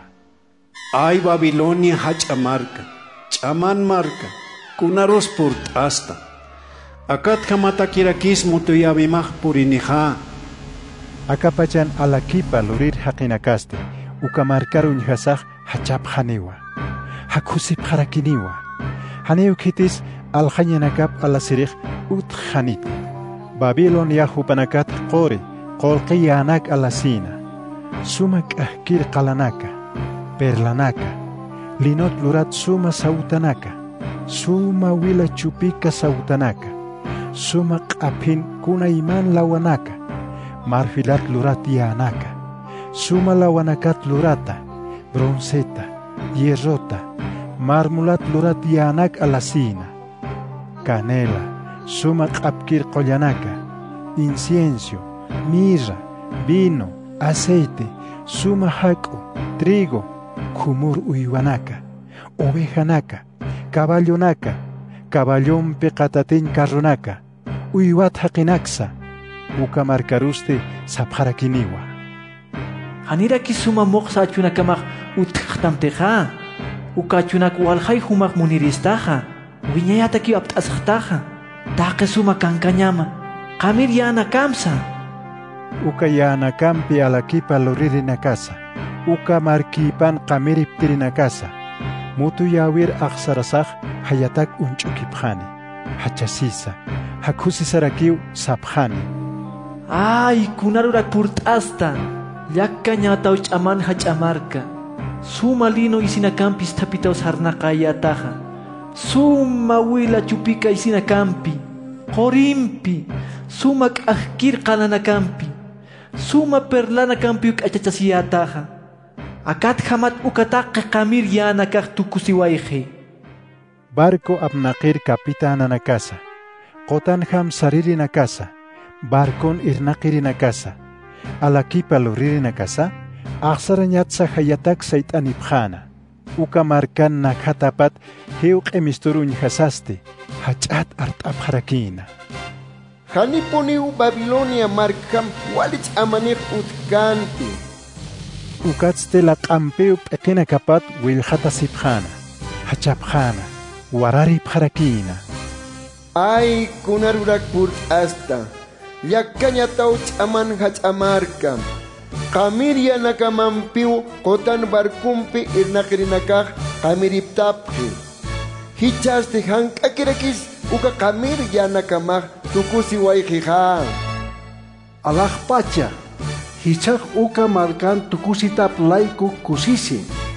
ay Babilonia hach'a marka ch'aman marka kunaros por t'asta akat hamatakirakis mutuyawimaj purinija akapachan alakipa lurir haqinakaste ukamarkar uñhasaq hachapjaniwa hakusipharakiniwa haniu kitis alhañanakap alasiriq utjanit Babilonia hupanakat qori qolqiyanak alasina suma k'ahkir qalanaka perlanaka linot lurat suma sautanaka suma wila chupika sautanaka suma q'apin kunayman lawanaka marfilat lurat yanaka suma lawanakat lurata bronzeta hierrota marmulat lurat yanak alasina canela suma q'apkir qollanaka incienso mirra vino aceite suma hak'u trigo khumur uywanaka ovejanaka caballonaka caballonpi qatatin carronaka uywat haqinaksa uka markaruste sapharakiniwa. Haniraki suma moqsa achunakamaq utqtamteqa. Uka achunak walhay humaq muniristaqa. Wiñayataki apt'asaqtaqa. Taqe suma kankañama. Qamir yana kamsa. Uka yana kampi alakipa luririna casa. Uka markipan qamiriptirina casa. Mutu yawir aqsarasaq hayatak unch'ukipqani. Hachasisa. Hakusisarakiw sapqani. Ay, kunarurak purt'asta. Llakka ñataw ch'aman hach'amarka. Suma lino isinakampis tapitaw sarnaqayataqa. Suma wila chupika isinakampi. Qorimpi. Suma k'ajkir qalanakampi. Suma perlanakampi uk'achachasiyataqa. Akat hamat ukataqqa qamir yana kaq tukusiwayqi. Barco apnaqir kapitanana casa. Qotan ham saririna casa. Barcon irnaqirina casa. Alakipa luririna casa. Aqsarañatsa hayatak saytanipqana. Uka markan nakhatapat hiuq emisturun hasaste. Hach'at art'apharakina. Haniponiu Babilonia markam walich amanir utkanti. Ukatste la q'ampiu p'ikina kapat wilhatasipqana. Hachapqana. Wararipharakina. Ay kunarurak purt'asta. Llakkañataw ch'aman hach'amarka. Qamir nakamampiu qotan barkumpi irnaqirinakaq qamiriptapqi. Hichaste hank'akirakis uka qamir yanakamaq tukusiwayqiqa. Alaq pacha, hichaq uka markan tukusitap layku kusisi.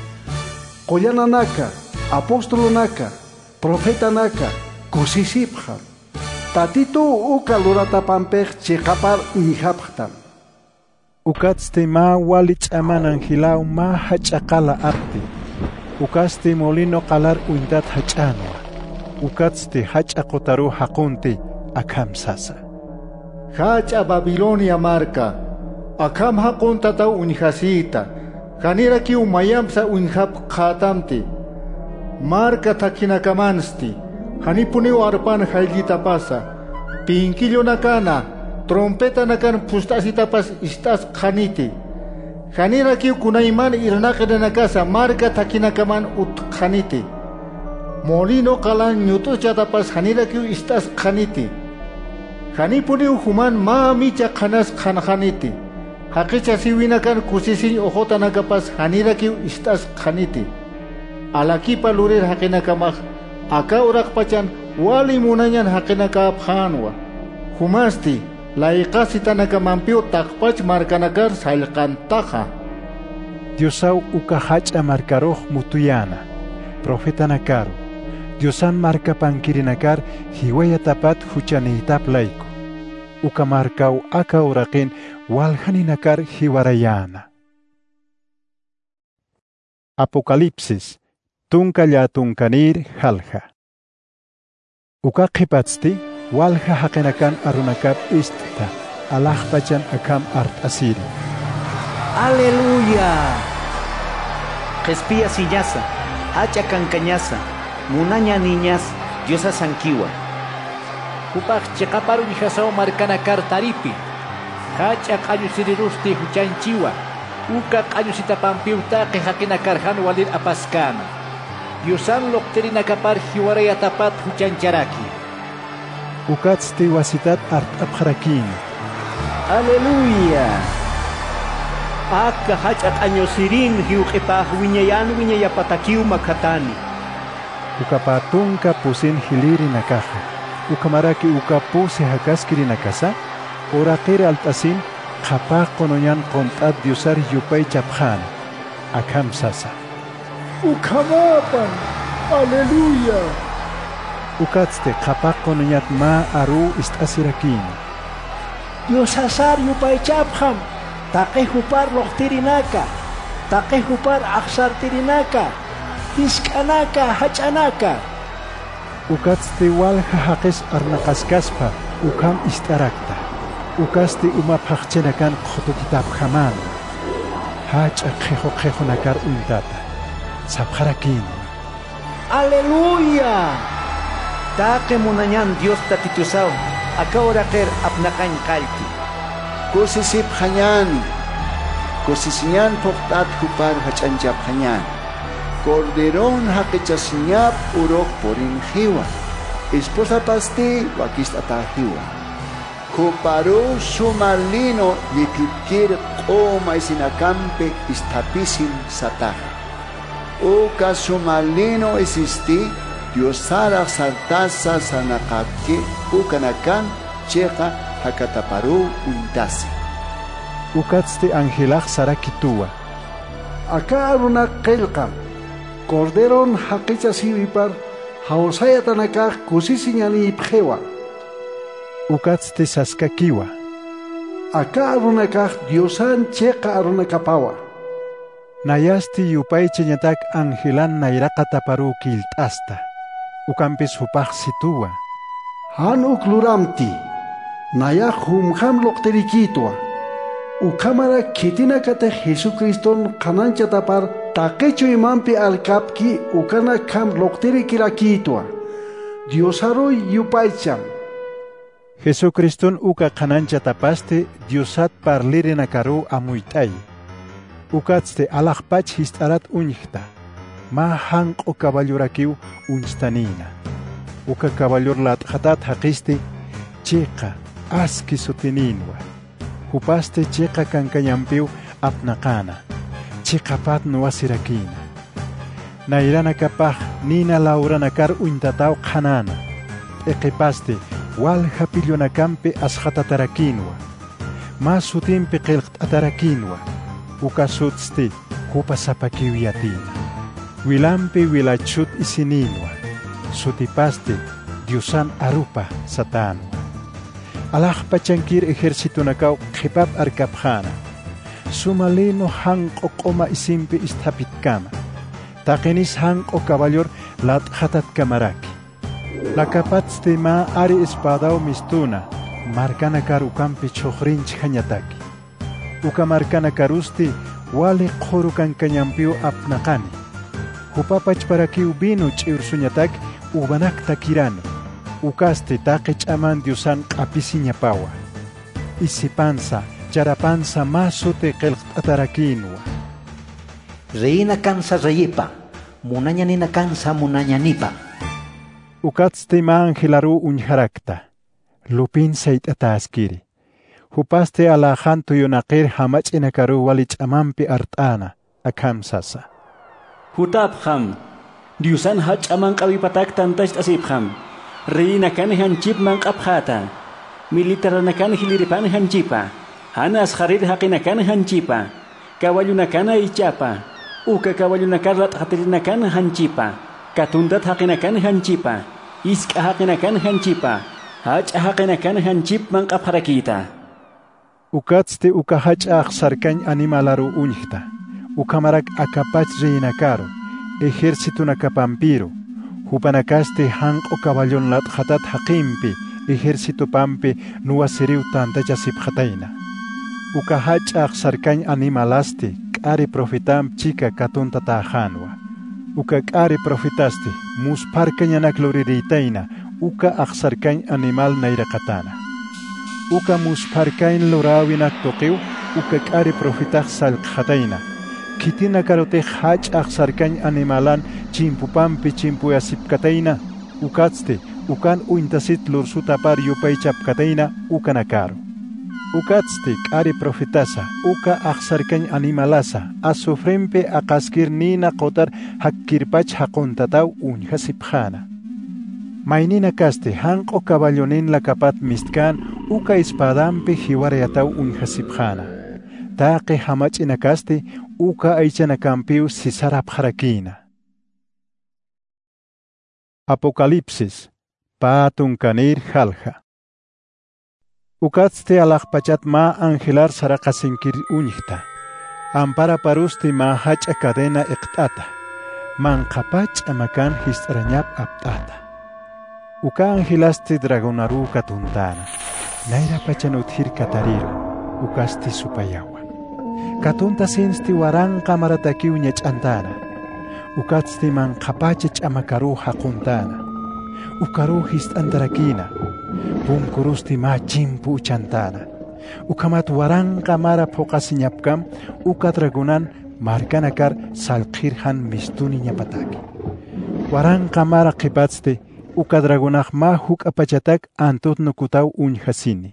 Qoyananaka, apostolonaka, profetanaka, kusisipqa. Tatitu uka luratapampej chiqapar nihapqtam. Ukatste ma walich amanan hilaw ma hach'aqala apti. Ukaste molino qalar uintat hach'anwa. Ukatste hach'aqotaru haqunti akamsasa. Hacha Babilonia marka. Akam haquntata unhasita. Kanira kiu mayamsa unhap qatamti. Marka takinakamansti. Hanipuniu arpan haylita pasa. Pinkillo nakana. Trompeta nakan pustasitapas istas khaniti. Khanira kiu kunaiman irnaqida nakasa marka takinakaman ut khaniti. Molino qalan ñutuchatapas hanira kiu istas khaniti. Hanipuniu human ma micha khanas khaniti. Haqicha siwinakan kusisin ojota nakapas hanira kiu istas khaniti. Alakipa lurir haqinakamaq aka uraqpachan wali munañan haqinakap hanwa. Humasti Laikasitanaka mampiu taqpach markanakar saylqantaqa. Diosaw uka hacha markaroh mutuyana. Profetanakaro. Diosan marka pankirinakar hiwayatapat huchanitap layku. Uka markaw aka uraqin walhaninakar hiwarayana. Apocalipsis. Tunkalla tunkanir halja. Uka qipatsti. Walha haqinakan arunakap istita. Alaqpachan akam art asiri. Aleluya. Qespia sillasa. Hacha kankañasa. Munaña niñas. Diosa sankiwa. Upaq chiqaparu nihasaw markanakar taripi. Hacha q'allusirirusti huchanchiwa. Uka q'allusitapampiutaqi haqinakarhan walir apaskana. Diosan loqtirinakapar hiwarayatapat huchancharaki. Ukatste wasitat art apharakini. Aleluya. Aka hach'at añosirin hiuqipaq wiñayapatakiw makhatani. Ukapatunka pusin hiliri nakaja. Ukamaraki ukapuse hakaskiri nakasa. Oraqir altasin qapaq qonoñan qontat diosar yupay chaphan. Akam sasa. Ukamapan. Aleluya. Ukatste qapaq qonoñat ma aru istasirakini. Diosasar yupay chaphan. Taqe hupar loqtirinaka. Taqe hupar aqsartirinaka. Hiskanaka hachanaka. Ukatste walha haqis arnaqaskaspa ukam istarakta. Ukaste umapaqchinakan qhutukitab khaman. Hacha qejo nakar untata. Sapharakini. Aleluya. Taqe munañan Dios tatitusaw. Akawra qer apnaqan qalti. kusisip hanyani, kusisinyan poktat hupar hachanjap hanyan. Corderon hakichasinyap urok porin hiwa. Esposa pasti wakist atahiwa. Kuparo sumalino lipipkir koma isinakampe istapisim sataja. Uka sumalino existi Diosara saltasa sanakaki ukanakan cheqa hakataparu untasi. Ukatste angelaj sarakitua. Acá aruna qelqam. Corderon haqicha siwipar hausaya tanakaj kusisiñani ipjewa. Ukatste saskakiwa. Acá arunakaj Diosan cheqa arunakapawa. Nayasti yupay cheñatak angelan nairaqataparu kilt'asta. Ukampis hupaq situwa. Han ukluramti. Naya humham loqterikitwa. Ukamara kitina kate Jesucriston kanancha tapar takecho imampi alkapki ukana kam loqterikirakitwa. Diosaro yupaycham. Jesucriston uka kanancha tapaste Diosat parlirinakaru amuitay. Ukatste alaqpach histarat uñjta. Ma hanq o caballurakiu unstanina. Uka caballur latqatat haqiste cheqa aski sutininwa. Hupaste cheqa kankayampiu apnaqana. Cheqapat nuwasirakina. Nairana kapaj nina lauranakar uintataw qhanana. Eqipaste walha pillonakampe asqatatarakinwa. Ma sutimpi qilqt'atarakinwa. Uka sutste hupasapakiwiyatina. Wilampi wilachut isininwa. Sutipaste Diosan arupa satanwa. Alaqpa chankir ejército nakau qhipap arkapjana. Sumalino hanqo qoma isimpi istapitkama. Taqinis hanqo caballor latqatat kamaraki. Lakapatste ma ari espadao mistuna. Marcana karukampi chokhrinch hañataki. Uka marcana karusti wali qorukan kanyampiu apnaqani. Hupapach para que ubino ch'irsuñatak ubanakta kirano. Ukaste taqich aman Diosan q'apisiña pawa. Isipansa, charapansa masute qilqt'atarakinwa. Reina kansa reyipa, munañanina kansa munañanipa. Ukatste ma angelaru unjarakta. Lupin seit'ataskiri. Hupaste ala janto yonaqir hamach'inakaru walich amanpi art'ana akamsasa. Hutapkham, Diosan hach'aman q'awipatak tantash t'asipkham. Reina kan hanchip man q'apkhata. Militarana kan hiliripan hanchipa. Hanas kharir haqina kan hanchipa. Kawalluna kan ichapa. Uka kawalluna kan latqatirina kan hanchipa. Katuntat haqina kan hanchipa. Isk'a haqina kan hanchipa. Hach'a haqina kan hanchip man q'apharakita. Ukatste uka hach'aq sarkañ animalaru uñjta. Ukamarak akapach reinakaro, ejército nakapampiro, hupanakaste hanqo caballon latqatat haqimpi, ejército pampi nuwasiriw tantachasipqataina. Uka hach'aq sarkañ animalaste, k'ari profitam chika katunta tajanwa. Uka k'ari profitaste, musparkañanak loriritaina, uka aqsarkañ animal nairaqatana. Uka musparkañ lorawinak toqiw, uka k'ari profitaq salqataina. Kitina karote hach'aq sarkañ animalan chimpupampi chimpuyasipkataina ukatste ukan uintasit lursutapar yupaychapkataina ukanakaro. Ukatste k'ari profitasa uka aqsarkañ animalasa asufrempe aqaskir nina qotar hakkirpach haqontataw uñhasipjana. Maynina kaste hanqo caballonin lakapat mistkan uka espadampi hiwarayataw uñhasipjana. Taqe hamach'ina kaste uka aychanakampiu sisarapharakina. Apocalipsis patun kanir halja. Ukatste alaqpachat ma angelar saraqasinkir uñjta. Ampara parusti ma hacha cadena iqt'ata. Manqapach amakan histrañap apt'ata. Uka angelaste dragonaru katuntana. Naira pachanuthir katariro. Ukasti supayawa. Katunta sinsti waranqa maratakiw ñach'antana. Ukatsti manqapacha ch'amakaru haquntana. Ukaru hist'antarakina. Punkurusti ma chimpu uchantana. Ukamat waranqa mara phoqasiñapkam ukatrakunan markanakar salqirhan mistuni ñapataki. Waranqa mara qhipatzte ukadragunaq ma huk apachatak antut nukutaw uñhasini.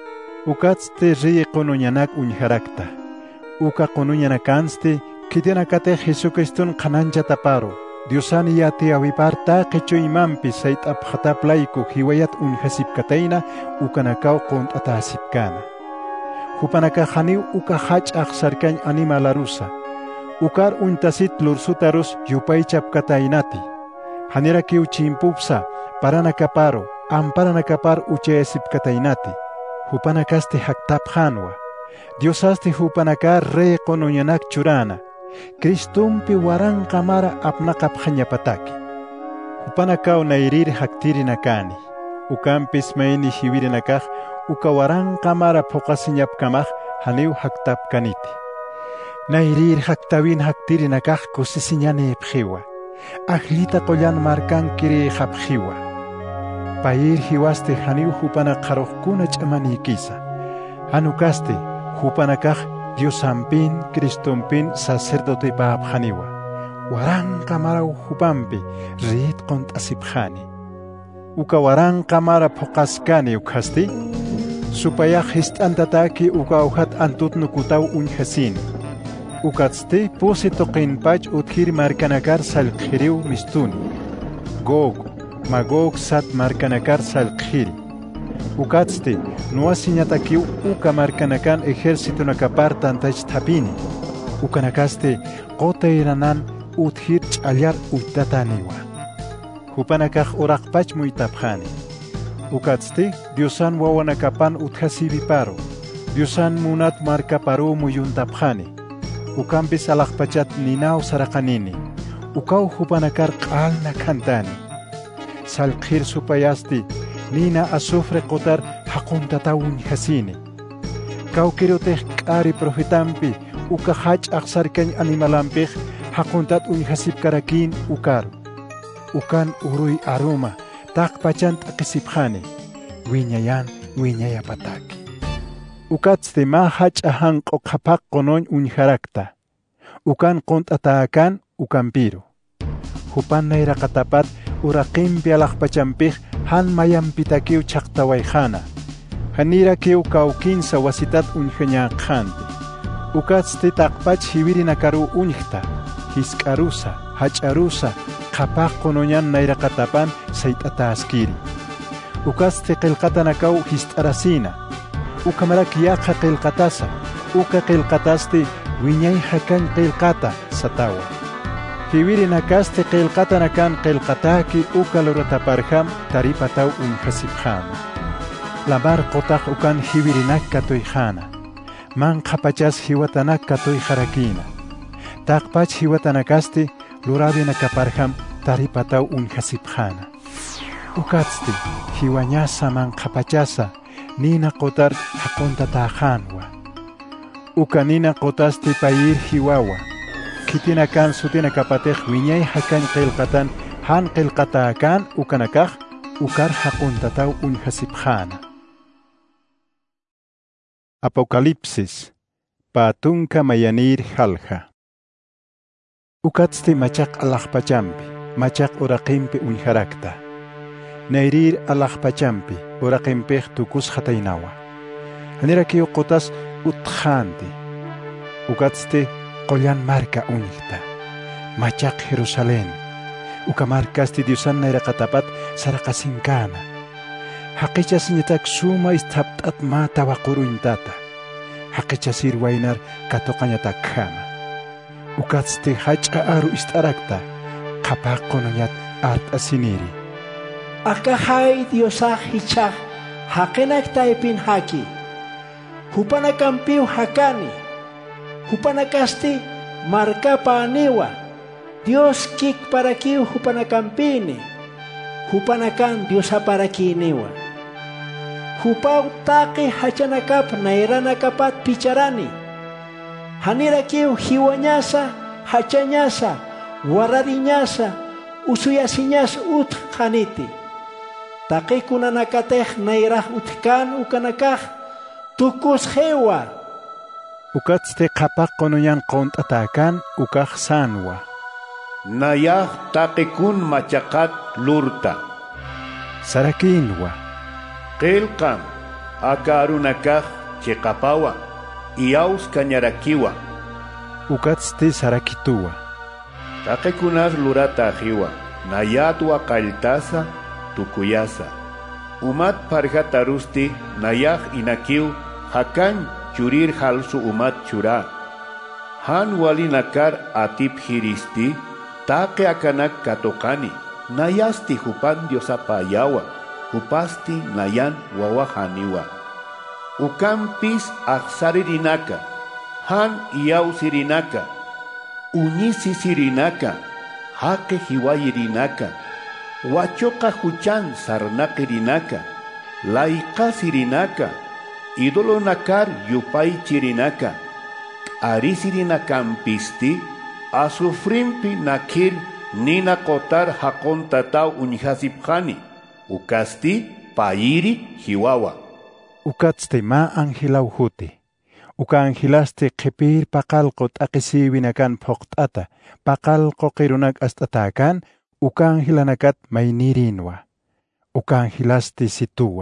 Ukatzte ri qonuñanak uñharakta. Uka qonuñanakanste kitinakate Jesucristun qanancha taparo. Diosani yati awiparta qichu imampi sayt aphataplayku hiwayat uñhasipkatayna ukanakaw qont'atasipkana. Hupanaka haniw uka hach'aq sarkañ animalarusa. Ukar untasit lursutarus yupay chapkataynati. Hanira kiw chimpupsa paranakaparo amparanakapar uchayasipkataynati. Hupanakaste haktaphanwa. Diosaste hupanaka rey qonuñanak churana. Kristumpi waranqa mara apnaqaphañapataki. Hupanakaw nayrir haktirinakani. Ukampis mayni hiwirinakaq uka waranqa mara phoqasiñapkamaq haniw haktapkaniti. Nayrir haktawin haktirinakaq kusisiñani phiwa. Ahlita qollan markankiri haphiwa. Payir hiwaste haniw hupana qaruqkuna ch'amanikisa. Hanukaste hupanakaq Diosampin, Cristompin, sacerdote paapjaniwa. Waranqa mara hupampi riit qont'asipjani. Uka waranqa mara phoqaskani ukhasti. Supayaq hist'antataki uka uhat antut nukutaw uñhasini. Ukatzte pusi toqinpach uthir markanakar salqhiriw mistuni. Gog, Magog sat markanakar salqhiri. Ukatzte nuasiñatakiw uka markanakan ejército nakapar tantach tapini. Ukanakaste qotayranan uthir ch'allar uytataniwa. Hupanakaq uraqpach muytapjani. Ukatzte Diosan wawanakapan uthasibiparo. Diosan munat markaparo muyuntapjani. Ukampis alaqpachat ninaw saraqanini. Ukaw hupanakar q'alna kantani. Salqhir supayasti nina azufre qotar haquntata uñhasini. Kawkirutej q'ari profetampi uka hach'aq sarkañ animalampij haquntat uñhasipkarakin ukaru. Ukan uruy aruma taqpachan t'aqisipjani. Wiñayan wiñayapataki. Ukatzte ma hach'ahan q'uqapaq qonoñ uñharakta. Ukan qont'ataakan ukampiro. Hupan nayraqatapat uraqimpi alaqpachampij han mayampitakiw chaqtawayjana. Hanira kiw kawkinsa wasitat uñhañaqhanpi. Ukatzte taqpach hiwirinakaru uñhta, hisk'arusa, hach'arusa, qhapaq qonuñan nayraqatapan sayt'ataskiri. Ukatzte qillqatanakaw hist'arasina. Ukamarak yaqa qillqatasa, uka qillqataste wiñay hakan qillqata satawa. Hiwirinakaste qillqatanakan qillqataki uka lurataparham taripataw uñhasipjana. Lamar qotaq ukan hiwirinak katuyjana. Man qhapachas hiwatanak katuyjarakina. Taqpach hiwatanakaste lurabinakaparham taripataw uñhasipjana. Ukatzte hiwañasa man qhapachasa nina qotar haquntatajanwa. Uka nina qotaste payir hiwawa. Kitinakan sutinakapatej wiñay hakan qillqatan han qillqataakan ukanakaq ukar haquntataw uñhasipjana. Apocalipsis patunka mayanir halja. Ukatzte machaq alaqpachampi, machaq uraqimpi uñharakta. Nayrir alaqpachampi, uraqimpej tukus hataynawa. Hanira kiw qotas utjanti. Ukatzte qollan marka uñikta. Machaq Jerusalén. Uka markasti Diosan nayraqatapat saraqasinkana. Haqichas ñatak suma istapt'at mata waquruyntata. Haqichas irwaynar katoqañatak kama. Ukatzte hach'a aru ist'arakta. Qhapaq qonuñat art'asiniri. Akahay Diosaj hichaj haqinak taypin haki. Hupanakampiw hakani. Hupanakasti markapa aniwa. Dios kik parakiw hupanakampini. Hupanakan Diosa parakiniwa. Hupaw taqi hachanakap nairanakapat picharani. Hanirakiw hiwañasa, hachañasa, warariñasa, usuyasiñas ut haniti. Taqi kunanakatej nairah utkan ukanakaj tukos hewa. Ukatzte qapak qonuyan qont'atakan ukaq sanwa. Nayah taqikun machakat lurta. Sarakinwa. Qilqam akarunakaq chiqapawa. Iyaus kañarakiwa. Ukatzte sarakituwa. Taqikunas lurata ajiwa. Nayatwa qaltasa tukuyasa. Umat parjata rusti nayah inakiw hakan churir halsu umat chura. Han walinakar atip hiristi taqe akanak katokani. Nayasti hupan diosapayawa. Hupasti nayan wawahaniwa. Ukampis aksaririnaka. Han iyaw sirinaka. Uñisi sirinaka. Hake hiwayirinaka. Wachoka huchan sarnaqirinaka. Laika sirinaka. Idolo nakar yupay chirinaka. Arisirinakam asufrimpi nakir nina kotar hakon tataw uñhasipjani. Ukasti payiri hiwawa. Ukatzte ma angilaw huti. Uka angilaste qipir paqalqo t'aqisiwinakan phoqt'ata. Paqalqo qirunak ast'atakan. Uka angilanakat maynirinwa. Uka angilaste situwa.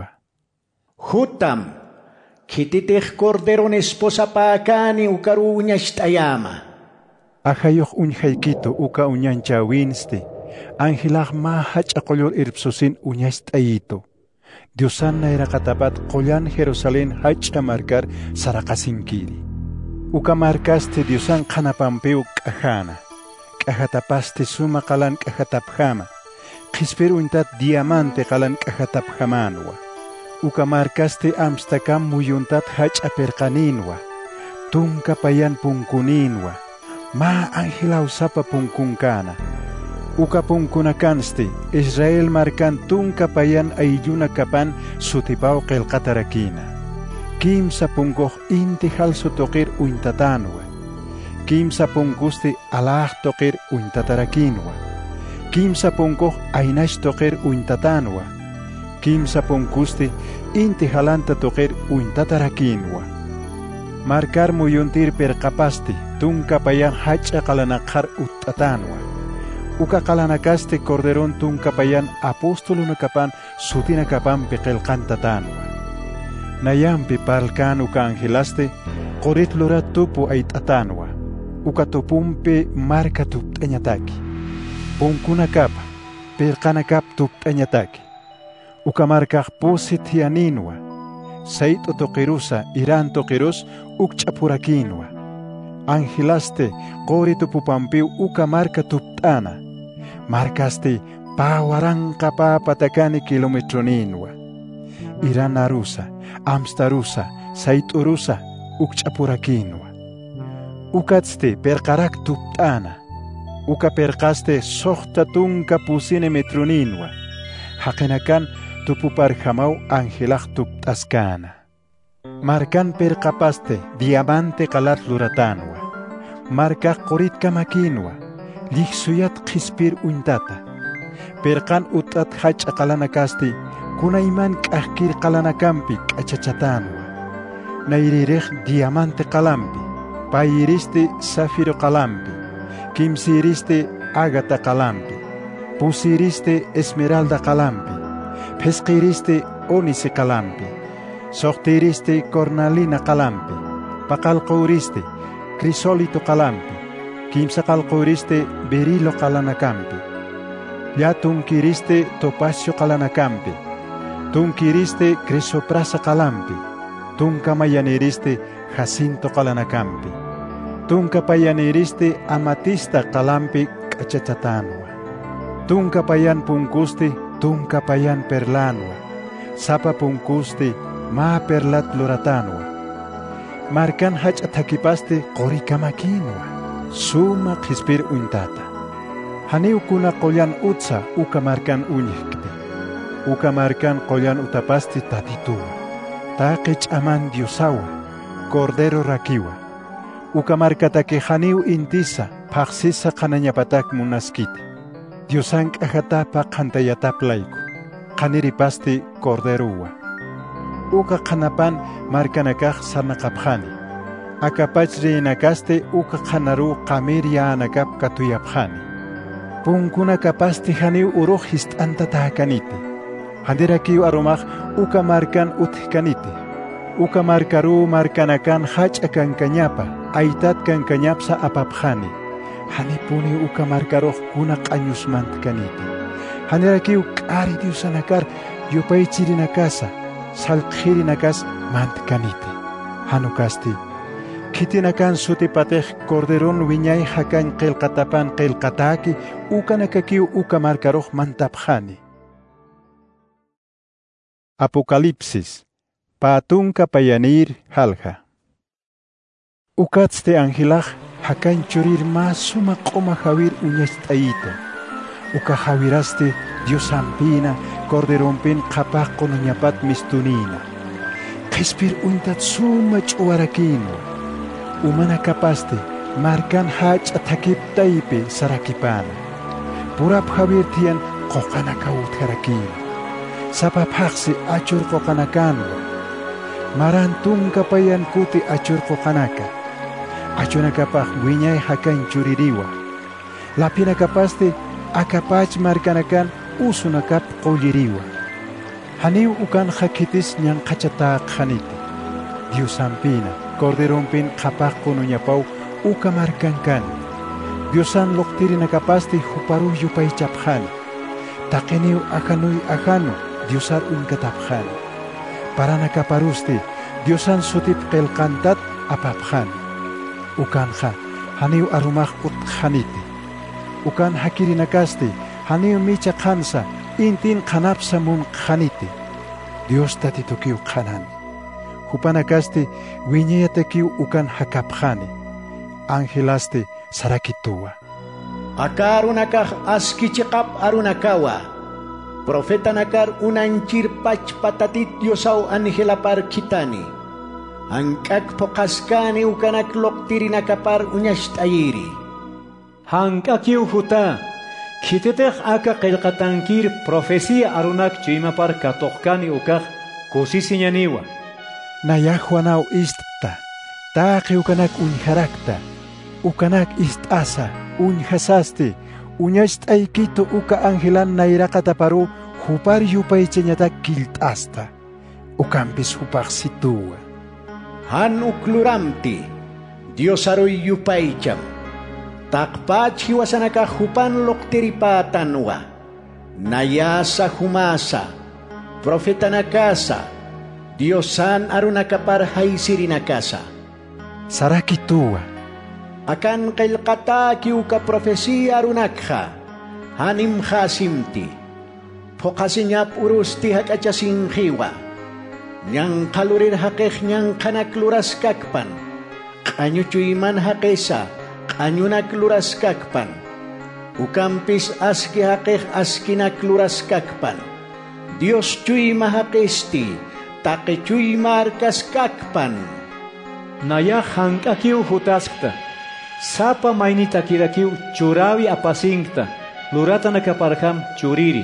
Hutam. Kititih corderon esposa paakani ukaru uñashtayama. Ahayoq uñhaykito uka uñanchawinste. Angilag ma hach'aqollor irpsusin uñashtayito. Diosanna iraqatapat qollan Jerusalén hach'amarkar saraqasinkiri. Uka markaste Diosan qhanapampiw k'ajana. K'ajatapaste suma qalan k'ajatapjama. Qhispir untat diamante qalan k'ajatapjamanwa. Uka markaste amstakam muyuntat hach'aperqaninwa. Tunka payan punkuninwa. Ma angilaw sapa punkunkana. Uka punkunakanste Israel markan tunka payan aylluna kapan sutipaw qelqatarakina. Kimsa punkuq inti halsu toqir uintatanwa. Kimsa punkuste alah toqir uintatarakinwa. Kimsa punkuq aynash toqir uintatanwa. Kimsa punkuste inti halanta toqir uintatarakinwa. Markar muyuntir perqapaste tunka payan hach'a qalanaqar uttatanwa. Uka qalanakaste corderon tunka payan apostolunakapan sutinakapan peqelqantatanwa. Nayampi palkan uka angilaste qorit lura tupu aytatanwa. Uka tupumpe marka tupt'añataki. Punkunakapa perqanakap tupt'añataki. Uka markaq pusit hianinwa. Saito toqirusa iran toqirus ukch'apurakinwa. Angilaste qori tupupampiw uka marka tupt'ana. Markaste pawaranqa papatakani kilometroninwa. Iran arusa, amstarusa, saiturusa ukch'apurakinwa. Ukatzte perqarak tupt'ana. Uka perqaste soqta tunka pusine metroninwa. Haqinakan tupuparjamaw angelaq tupt'askana. Markan perqapaste diamante qalat luratanwa. Markaq qoritka makinwa. Liqsuyat qispir uintata. Perqan ut'at hach'a qalanakasti kunayman k'ajkir qalanakampi k'achachatanwa. Nayririj diamante qalampi. Payiriste zafiro qalampi. Kimsiriste agata qalampi. Pusiriste esmeralda qalampi. Pesqiriste onise qalampi. Soqtiriste cornalina qalampi. Paqalquriste crisolito qalampi. Kimsa qalquriste berilo qalanakampi. Ya tunkiriste topacio qalanakampi. Tunkiriste crisoprasa qalampi. Tunka mayaniriste jacinto qalanakampi. Tunka payaniriste amatista qalampi k'achachatanwa. Tunka payan punkuste tunka payan perlanwa. Sapa punkuste ma perlat loratanwa. Markan hach'a thakipaste qorikamakinwa. Suma qispir uintata. Haniwkuna qollan utsa uka markan uñiqte. Uka markan qollan utapaste tatituwa. Taqe ch'aman diosawa. Cordero rakiwa. Uka markatake haniw intisa paqsisa qanañapatak munaskite. Diosan k'ajatapa qhantayataplayku. Qaniripaste corderowa. uka qanapan markanakaq sarnaqapqani. Akapach reinakaste uka qanaru qamir anakap katuyapqani. Punkuna kapasti haniu uruq hist'anta tahakaniti. Handirakiu arumaq uka markan utihkaniti. Uka markaru markanakan hach'a kankañapa, aitat kankañapsa apapqani. Hanipuni uka markaruq kuna q'añusmantkaniti. Handirakiu k'ari diusanakar yupay chirinakasa, salqhirinakas mantkaniti. Hanukasti, kitinakan sutipatej corderon wiñay hakan qilqatapan qilqataki ukanakakiu uka markaruq mantapqani. Apocalipsis Patunka payanir halja. Ukatzte angelaj hakan churir mas suma qoma jawir uñastayita. Uka jawiraste Diosampina corderonpin qapaq qonuñapat mistunina. Qespir untat suma ch'uwarakino. Umana kapaste markan hach'a takiptaypi sarakipana. Purap jawir tiyan qoqanaka utharakino. Sapapaqsi achur qoqanakanwa. Marantun kapayan kuti achur qoqanaka. Achunakapaq wiñay hakan chuririwa. Lapina kapaste akapach markanakan usunakap qolliriwa. Haniu ukan hakitis ñan qachataq haniti. Diosampina corderonpin qapaq qonuñapaw uka markankani. Diosan loqtirinakapaste huparu yupay chapqani. Taqiniu akanuy akanu Diosar unkatapqani. Paranakaparusti Diosan sutip qelqantat apapqani. Ukanja haniu arumaq utqhaniti. Ukan hakirinakaste haniu micha qansa intin qanapsa munqhaniti. Dios tatitukiu qhanani. Hupanakaste wiñayatakiu ukan hakapqani. Angelaste sarakituwa. Akarunakaj askichiqap arunakawa. Profeta nakar unanchir pach patatit Diosau angelapar kitani. Hankak pokaskani ukanak loktirinakapar uñashtayiri. Hankakiu huta. Kititej aka qilqatankir profecía arunak chuimapar katokani ukaj kusisiñaniwa. Nayahuanau istta. Taqi ukanak unjarakta. Ukanak istasa. Unjasasti. Uñasht'aykito uka angelan nayraqataparu hupar yupaychañata kilt'asta. Ukampis hupaq situwa. Han ukluramti. Diosaruy yupaycham. Taqpach hiwasanaka hupan loqtiripatanwa. Nayasa humasa. Profeta nakasa. Diosan arunakapar haysirinakasa. Sarakituwa. Akan qilqataki uka profecía arunakha. Hanim hasimti. Pokasiñap urusti hakachasinjiwa. Nyang kalurir hakeh nyang kanakluras kakpan. Kanyuchuyman hakesa. Kanyunakluras kakpan. Ukampis aski hakeh askinakluras kakpan. Dios chuy mahakesti. Take chuy markas kakpan. Naya hankakiu hutaskta. Sapa mainita kirakiu churawi apasingta. Lurata nakaparham churiri.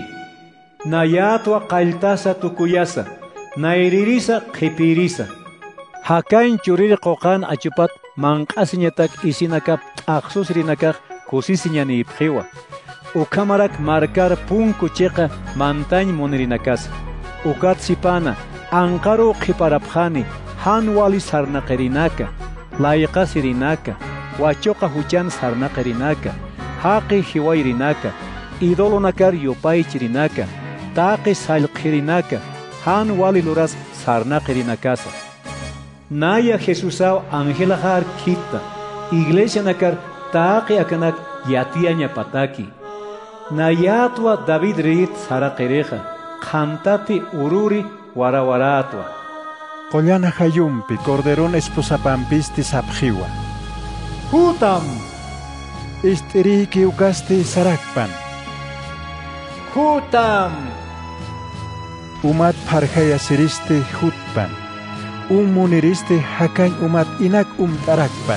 Nayatwa qailtasa tukuyasa. Nairirisa qhipirisa. Hakan churiri qoqan achupat manqasiñatak isinakap aqsus rinakaq kusisiñani iphiwa. Ukamarak markar punku cheqa mantañ munirinakas. Ukat sipana anqaru qhiparapqani hanwali sarnaqerinaka. Layqasirinaka. Wachoqa huchan sarnaqerinaka. Haqi hiwayrinaka. Idolo nakar yupaychirinaka. Taqi salqirinaka. Han wali luras sarnaqerinakasa. Naya Jesusao angelajar kita. Iglesia nakar taqi akanak yatiaña pataki. Nayatwa David rit saraqereja. Qantati ururi warawaratwa. Qollana hayumpi corderón esposapampisti sapjiwa. Hutam. Istiriki ukasti sarakpan. Hutam. Umat parjaya siriste hutpan. Muniriste hakan umat inak tarakpan.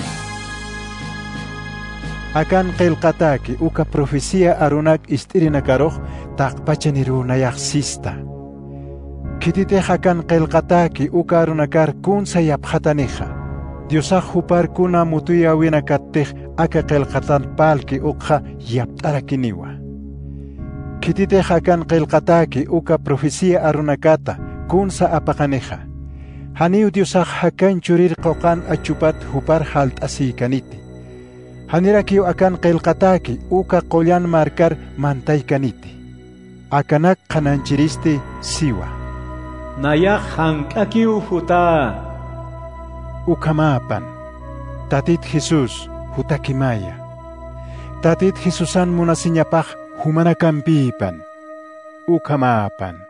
Akan qilqataki uka profecía arunak istirinakaroq taqpachaniru nayaksista. kititeja kan qelqataki ukarunakar kunsa yapjataneja. Diosaj hupar kuna mutuya winakatej aka qelqatan palki uqa yaptarakiniwa. Kititeja kan qelqataki uka profecía arunakata kunsa apaqaneja. Haniu Diosaj hakan churir qoqan achupat hupar halt asikaniti. Hanirakiu akan qelqataki uka qollan markar mantaykaniti. Akanak qananchiristi siwa. Nayak hankakiu huta. Ukamapan. Tatit Jesus hutakimaya. Tatit Jesusan munasiñapaj humanakampipan. Ukamapan.